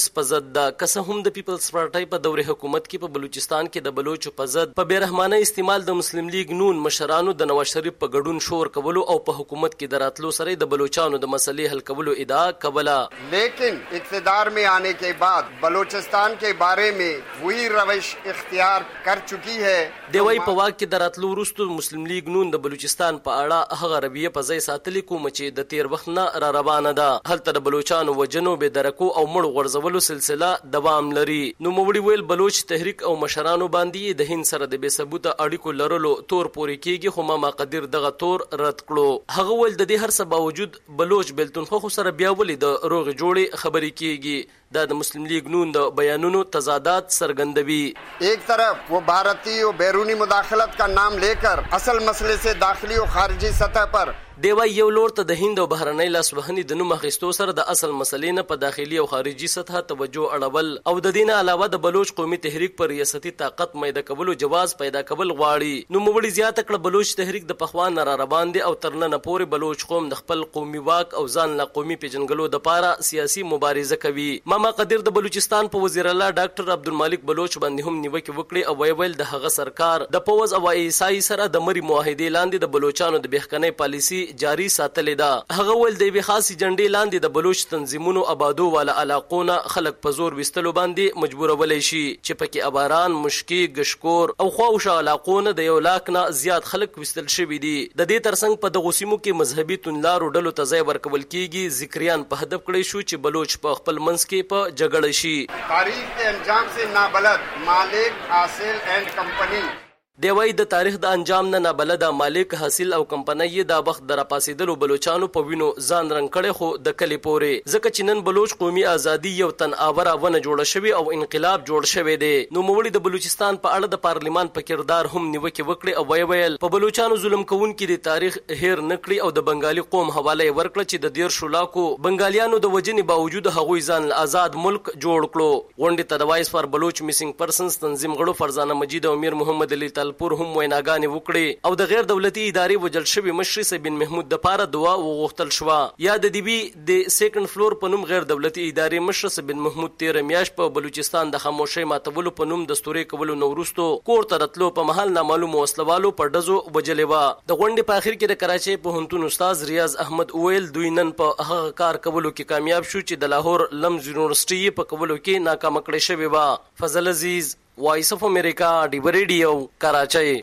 ولس په ضد ده. که څه هم د پیپلز پارټۍ په دور حکومت کې په بلوچستان کې د بلوچو په ضد په بېرحمانه استعمال د مسلم لیگ نون مشرانو د نواز شریف په ګډون شور کولو او په حکومت کې د راتلو سره د بلوچانو د مسلې حل کولو ادعا کوله. لیکن اقتدار में आने के बाद बलूचिस्तान के बारे में वही रविश اختیار कर चुकी है. دوی په واک کې د راتلو وروسته مسلم لیگ نون د بلوچستان په اړه هغه رویه په ځای ساتلې کوم چې د تیر وخت نه را روانه ده. هلته د بلوچانو وجنو به درکو او مړ غورځولو سلسله دوام لري. نو موړي ویل بلوچ تحریک او مشرانو باندې د هند سره د بې ثبوته اړیکو لرلو تور پورې کیږي، خو ماما قدیر دغه تور رد کړو. هغه ویل د دې هر څه باوجود بلوچ بلتونخو سره بیا ولې د روغ جوړې خبرې کیږي. دا د مسلم لیگ نون د بیانونو تضادات سرګندوي. ایک طرف وہ بھارتی اور بیرونی مداخلت کا نام لے کر اصل مسئلے سے داخلی اور خارجی سطح پر دیوای یو لور ته د هند او بهرنۍ لاسوهنې د نوم اخیستو سره د اصل مسلې نه په داخلي او خارجي سطح توجه اړول او د دې نه علاوه د بلوچ قومي تحریک پر ریاستي طاقت میده کولو جواز پیدا کول غواړي. نو موړي زیاته کړه بلوچ تحریک د پخوان را روان دي او تر نن پورې بلوچ قوم د خپل قومي واک او ځان لا قومي پیژنګلو د پاره سیاسي مبارزه کوي. ماما قدیر د بلوچستان په وزیر اعلی ډاکټر عبدالمالک بلوچ باندې هم نیوکه وکړي او ویل د هغه سرکار د پوز او ایسای سره د مری معاهده لاندې د بلوچانو د بهکنۍ پالیسی جاری ساتل ده. هغه ول د یوې خاصې جنډې لاندې د بلوچ تنظیمونو آبادو والا علاقونه خلک په زور وستلو باندې مجبورولای شي چې پکې اباران، مشکی، گشکور او خواوشه علاقونه د یو لاک نه زیات خلک وستل شوي دي. د دې ترڅنګ په دغه سیمو کې مذهبي توندلارو ډلو ته ځای ورکول کیږي. ذکریان په هدف کړی شو چې بلوچ په خپل منځ کې په جګړه شي. تاریخ کے انجام سے نابلد مالک حاصل اینڈ کمپنی دیوای د تاریخ د انجام نه نابلد مالک حاصل او کمپنۍ د وخت در پاسېدلو بلوچانو په وینو ځان رنګ کړي، خو د کلی پورې ځکه چې نن بلوچ قومي ازادي یو تن آوره ونه جوړه شوی او انقلاب جوړ شوی دی. نو موړي د بلوچستان په اړه د پارلیمان په کردار هم نیوکه وکړي او ویل په بلوچانو ظلم کوونکي د تاریخ هیر نکړي او د بنگالي قوم حواله ورکړه چې د دیر شولاکو بنگالیانو د وجنې باوجود هغوی ځان آزاد ملک جوړ کړو. غونډې ته د وایس فار بلوچ میسنګ پرسنز تنظیم غړو فرزانه مجید او امیر محمد علي تلپور هم ویناګانې وکړي او د غیر دولتي ادارې وجل شوی مشر سبین محمود د پاره دعا وغوښتل شو. یا د دی بي د سیکنډ فلور په نوم غیر دولتي ادارې مشر سبین محمود تیر میاش په بلوچستان د خاموشۍ ماتولو په نوم د ستوري کولو نورستو کور ته راتلو په محل نامعلوم وسلوالو په ډزو وجلې و. د غونډې په اخر کې د کراچۍ پوهنتون استاد ریاض احمد اویل دوی نن په هغه کار کولو کې کامیاب شو چې د لاهور لمز یونیورسيټي په کولو کې ناکام کړی شوی و. فضل عزیز، وایس اف امریکا، ډیو ریډیو، کراچۍ.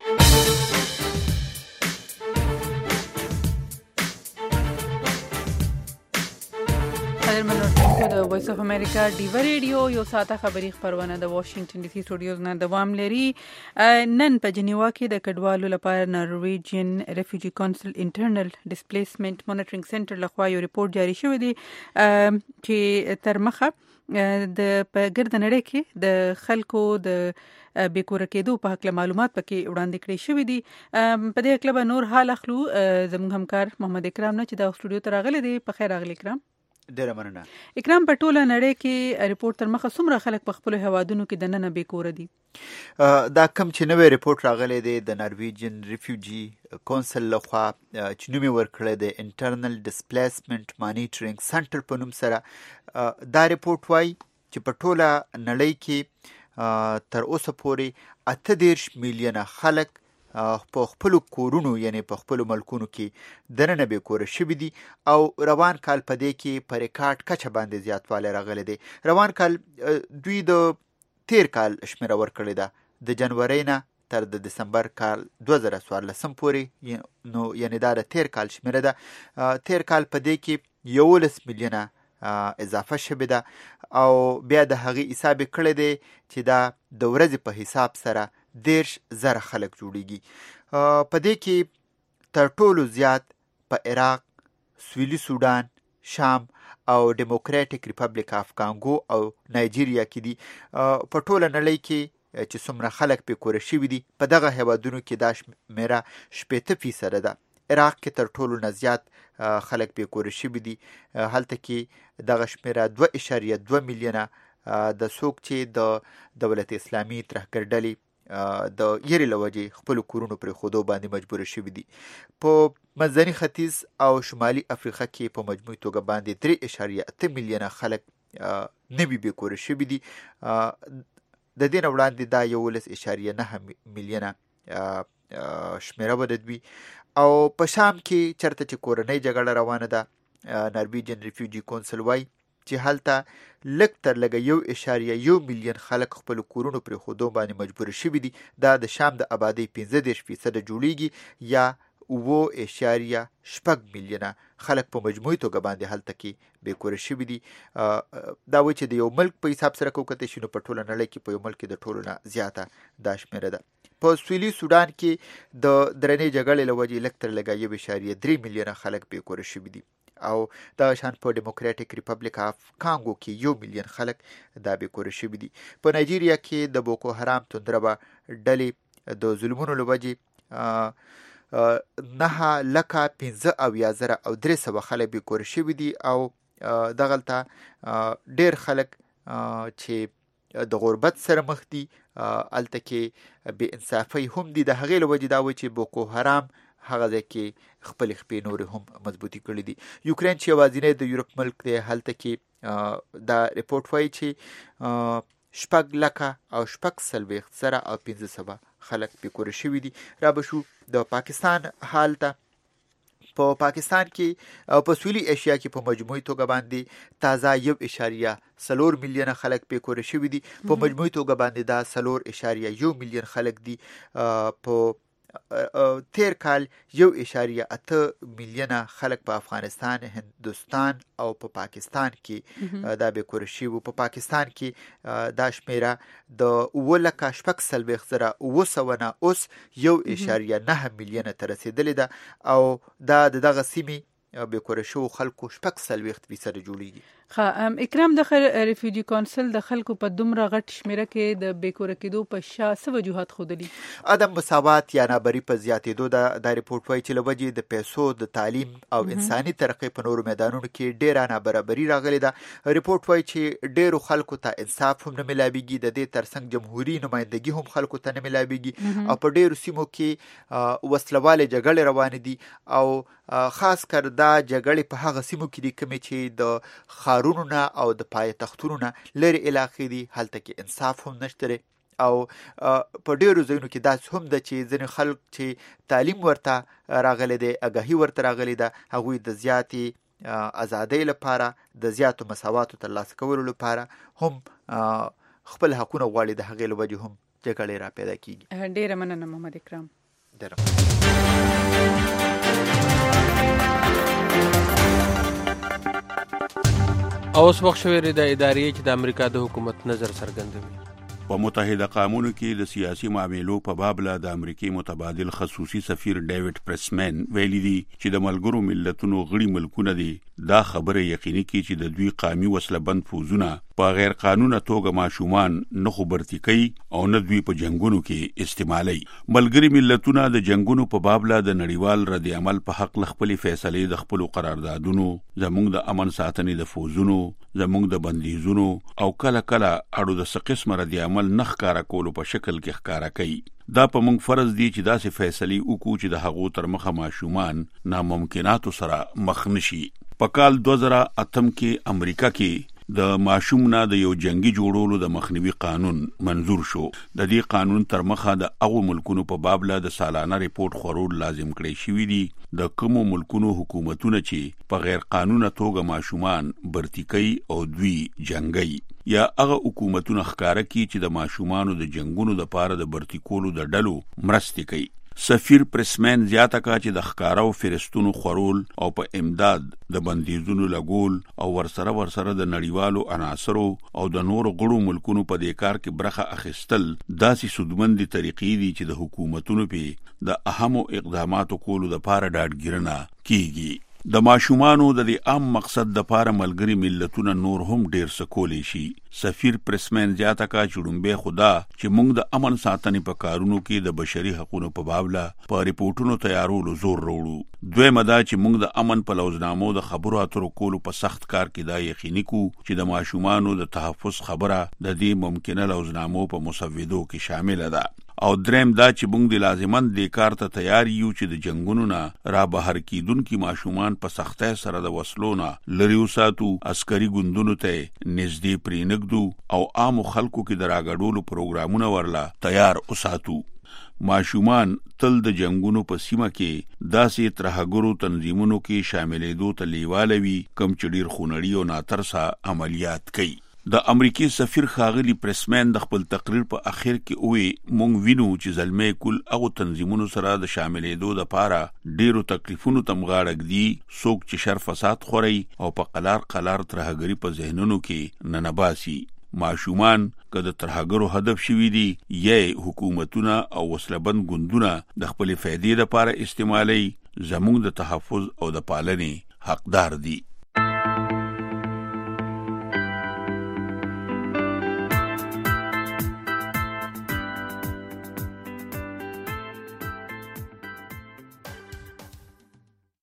د وایس اف امریکا ډیو ریډیو یو ساعته خبری خبرونه د واشنگټن ډي سي سټوډیوز نه دوام لري. نن په جنیوا کې د کډوالو لپاره نارویجن ریفیوجی کونسل انټرنل ډیسپلیسمنت مانیټرینګ سنټر لخوا یو ریپورت جاری شوی دی چې تر مخه د په ګرد نړۍ کې د خلکو د بیکوره کېدو په حق معلومات پکې وړاندې کړی شوی دي. په دې اړه به نور حال اخلو زموږ همکار محمد اکرام نه چې د سټوډیو ته راغلی دی. په خیر راغلی اکرام. ډیره مننه. اکرام، په ټوله نړۍ کې ریپورت تر مخه څومره خلک په خپل هوادونو کې د نن بیکوره دي؟ دا کم چې نوې ریپورت راغلی دی د نارویجن ریفیوجی کونسل لخوا چې نوم یې ورکړی دی انټرنل ډیسپلیسمنت مانیټرینګ سنټر په نوم سره. دا ریپورت وایي چې په ټوله نړۍ کې تر اوسه پورې اته دېرش میلیونه خلک په خپل کورونو یعنی په خپل ملکونو کې دننه به کور شوي دي او روان کال په دې کې په ریکارډ کچه باندې زیاتوالی راغلی دی. روان کال دوی د تیر کال شمیره ورکړې ده د جنورۍ نه تر د دسمبر کال دوه زره څوارلسم پورې، نو یعنی دا د تیر کال شمیره ده. تیر کال په دې کې یولس میلیونه اضافه شوې ده او بیا د هغې حساب کړی دی چې دا د ورځې په حساب سره دیرش زره خلک جوړیږي. په دې کې تر ټولو زیات په عراق، سویلي سودان، شام او ډیموکراټیک ریپبلیک اف کانګو او نایجیریا کې دي. په ټوله نړۍ کې چې څومره خلک پې کوره شوي دي په دغه هیوادونو کې دا شمیره شپېته فیصده ده. عراق کې تر ټولو نه زیات خلک پې کوره شوي دي. هلته کې دغه شمیره دوه اشاریه دوه میلیونه د څوک چې د دولت اسلامي ترهګر ډلې د یری لوجې خپل کورونو پر خودو باندې مجبور شوي دي. په منځني ختیځ او شمالي افریقا کې په مجموعي توګه باندې درې اشاریه اته میلیونه خلک نوي بېکوره شوي دي. د دې نه وړاندې دا یولس اشاریه نه میلیونه شمیره به دوي. او په شام کې چرته چې کورنۍ جګړه روانه ده، نارویجن ریفیوجي کونسل وایي چې هلته لږ تر لږه یو اشاریه یو میلیون خلک خپل کورونو پرېښودو باندې مجبور شوي دي. دا د شام د آبادۍ پنځه دېرش فیصده جوړیږي یا اووه اشاریه شپږ میلیونه خلک په مجموعي توګه باندې هلته کې بېکوره شوي دي. دا وایي چې د یو ملک په حساب سره که وکتلی شي نو په ټوله نړۍ کې په یو ملک کې د ټولو نه زیاته دا شمېره ده. په سویلي سودان کې د درنې جګړې له وجې لږ تر لږه یو اشاریه درې میلیونه خلک بېکوره شوي دي. او دغه شان په ډیموکراټیک ریپبلیک اف کانګو کې یو میلیون خلک دا بېکوره شوي دي. په نایجیریا کې د بوکو حرام توندربه ډلې د ظلمونو له وجې نهه لکه پنځه اویا زره او درې سوه خلک بېکوره شوي دي. او دغلته ډېر خلک چې د غربت سره مخ دي، هلته کې بې انصافۍ هم دي. د هغې له وجې دا وایي چې بوکو حرام هغه ځای کې خپلې خپې نورې هم مضبوطي کړي دي. یوکرین چې یوازینی د یورپ ملک دی، هلته کې دا رپورټ وایي چې شپږ لکه او شپږ څلوېښت زره او پنځه سوه خلک بېکوره شوي دي. را به شو د پاکستان حال ته. په پاکستان کې او په سویلي ایشیا کې په مجموعي توګه باندې تازه یو اشاریه څلور میلیونه خلک بېکوره شوي دي. په مجموعي توګه باندې دا څلور اشاریه یو میلیون خلک دي. په تیر کال یو اشاریه اته میلیونه خلک په افغانستان، هندوستان او په پا پاکستان کې دا بېکوره شوي. په پاکستان کې دا شمیره د اووه لکه شپږ څلوېښت زره اووه سوه نه اوس یو اشاریه نه میلیونه ته رسېدلې ده. او دا د دغه سیمې بېکوره شوو خلکو شپږ څلوېښت فیصده جوړیږي. ښه اکرام، د ریفیوجي کونسل د خلکو په دومره غټ شمیره کې د بېکوره کېدو په شا څه وجوهات ښودلي؟ عدم مساوات یا نابري په زیاتېدو ده. دا رپورټ وایي چې له وجې د پیسو، د تعلیم او انساني ترقۍ په نورو میدانونو کې ډېره نابرابري راغلې ده. رپورټ وایي چې ډېرو خلکو ته انصاف هم نه میلاویږي، د دې ترڅنګ جمهوري نمایندګي هم خلکو ته نه میلاویږي. او په ډېرو سیمو کې وسلوالې جګړې روانې دي. او خاص کر دا جګړې په هغه سیمو کې دي کومې چې د ښارونو نه او د پایتختونو نه لرې علاقې دي، هلته کې انصاف هم نشته. او په ډېرو ځایونو کې داسې هم ده چې ځینې خلک چې تعلیم ورته راغلی دی، آګاهي ورته راغلی ده، هغوی د زیاتې ازادۍ لپاره، د زیاتو مساواتو ترلاسه کولو لپاره هم خپل حقونه غواړي. د هغې له وجې هم جګړې را پیدا کېږي. ډېره مننه محمد اکرام. اوس وخت شوی د ادارې چې د امریکا د حکومت نظر څرګندوي. په متحده قامونو کې د سیاسي معاملو په باب له د امریکای متبادل خصوصي سفیر ډیوډ پریسمن ویلي دي چې د ملګرو ملتونو غړي ملکونه دي دا خبره یقیني کړي چې د دوی قومي وسلبند فوزونه په غیر قانوني توګه ماشومان نه خبرتي کوي او نه دوی په جنگونو کې استعمالي. ملګري ملتونه د جنگونو په باب له د نړیوال رد عمل په حق خپل فیصلې د خپل قراردادونو، زموږ د امن ساتنې د فوزونو، زموږ د بندیزونو او کله کله اړو د سقسم رد عمل نه ښکارا کولو په شکل کې ښکارا کوي. دا په موږ فرض دي چې داسې فیصلې وکړو چې د هغو تر مخه ماشومان ناممکناتو سره مخ نشي. په کال دوه زره اتم کې امریکا کې د ماشوم نه د یو جنگي جوړولو د مخنیوي قانون منظور شو. د دې قانون تر مخه د هغو ملکونو په باب له د سالانه ریپورت خورول لازم کړی شوی دي د کومو ملکونو حکومتونه چې په غیر قانوني توګه ماشومان برتی کوي او دوی جنگي، یا هغه حکومتونه ښکارا کوي چې د ماشومانو د جنگونو د پاره د برتی کولو د ډلو مرستې کوي. سفیر پریسمن زیاته کا چې د ښکارا او فرستونو خورول او په امداد د بندیزونو لګول او ورسره ورسره د نړیوالو عناصرو او د نورو غړو ملکونو په دې کار کې برخه اخیستل داسې سودمندي طریقې دي چې د حکومتونو په د اهمو اقداماتو کولو د پاره ډاډګیرنه کیږي. د ماشومانو د دې عام مقصد د پاره ملګری ملتونه نور هم ډیر سکولی شي. سفیر پریسمن زیاته کا چړمبه خدا چې موږ د امن ساتنې په کارونو کې د بشري حقوقو په بابله په ریپورتونو تیارولو زور وروړو. دویمه دا چې موږ د امن په لوزنامو د خبرو اترو کولو په سخت کار کې دا یقیني کو چې د ماشومانو د تحفظ خبره د دې ممکنه لوزنامو په مسودو کې شامل ده. او دریم دا چې موږ د لازمن د کار ته تیار یو چې د جنگونو نه را بهر کیدونکي ماشومان په سختۍ سره د وسلو نه لرې وساتو، عسکري ګوندونو ته نږدې پرېنږدو او عامو خلکو کې د راګډولو پروګرامونه ورله تیار وساتو. ماشومان تل د جنگونو په سیمه کې داسې ترهګرو تنظیمونو کې شاملېدو ته لیواله وي کوم چې ډېر خونړي او ناترسه عملیات کوي. د امریکای سفیر ښاغلي پریسمن د خپل تقریر په اخر کې وی مونږ وینو چې زلمې کول هغه تنظیمونو سره د شاملېدو لپاره ډیرو تکلیفونو تم غاړک دي، څوک چې شر فساد خوري او په قلار قلار ترهګری په ذهنونو کې ننباسي. ماشومان که د ترهګرو هدف شوي دي یا حکومتونه او وسلهبند ګوندونه د خپل فائدې لپاره استعمالي، زموږ د تحفظ او د پالنې حقدار دي.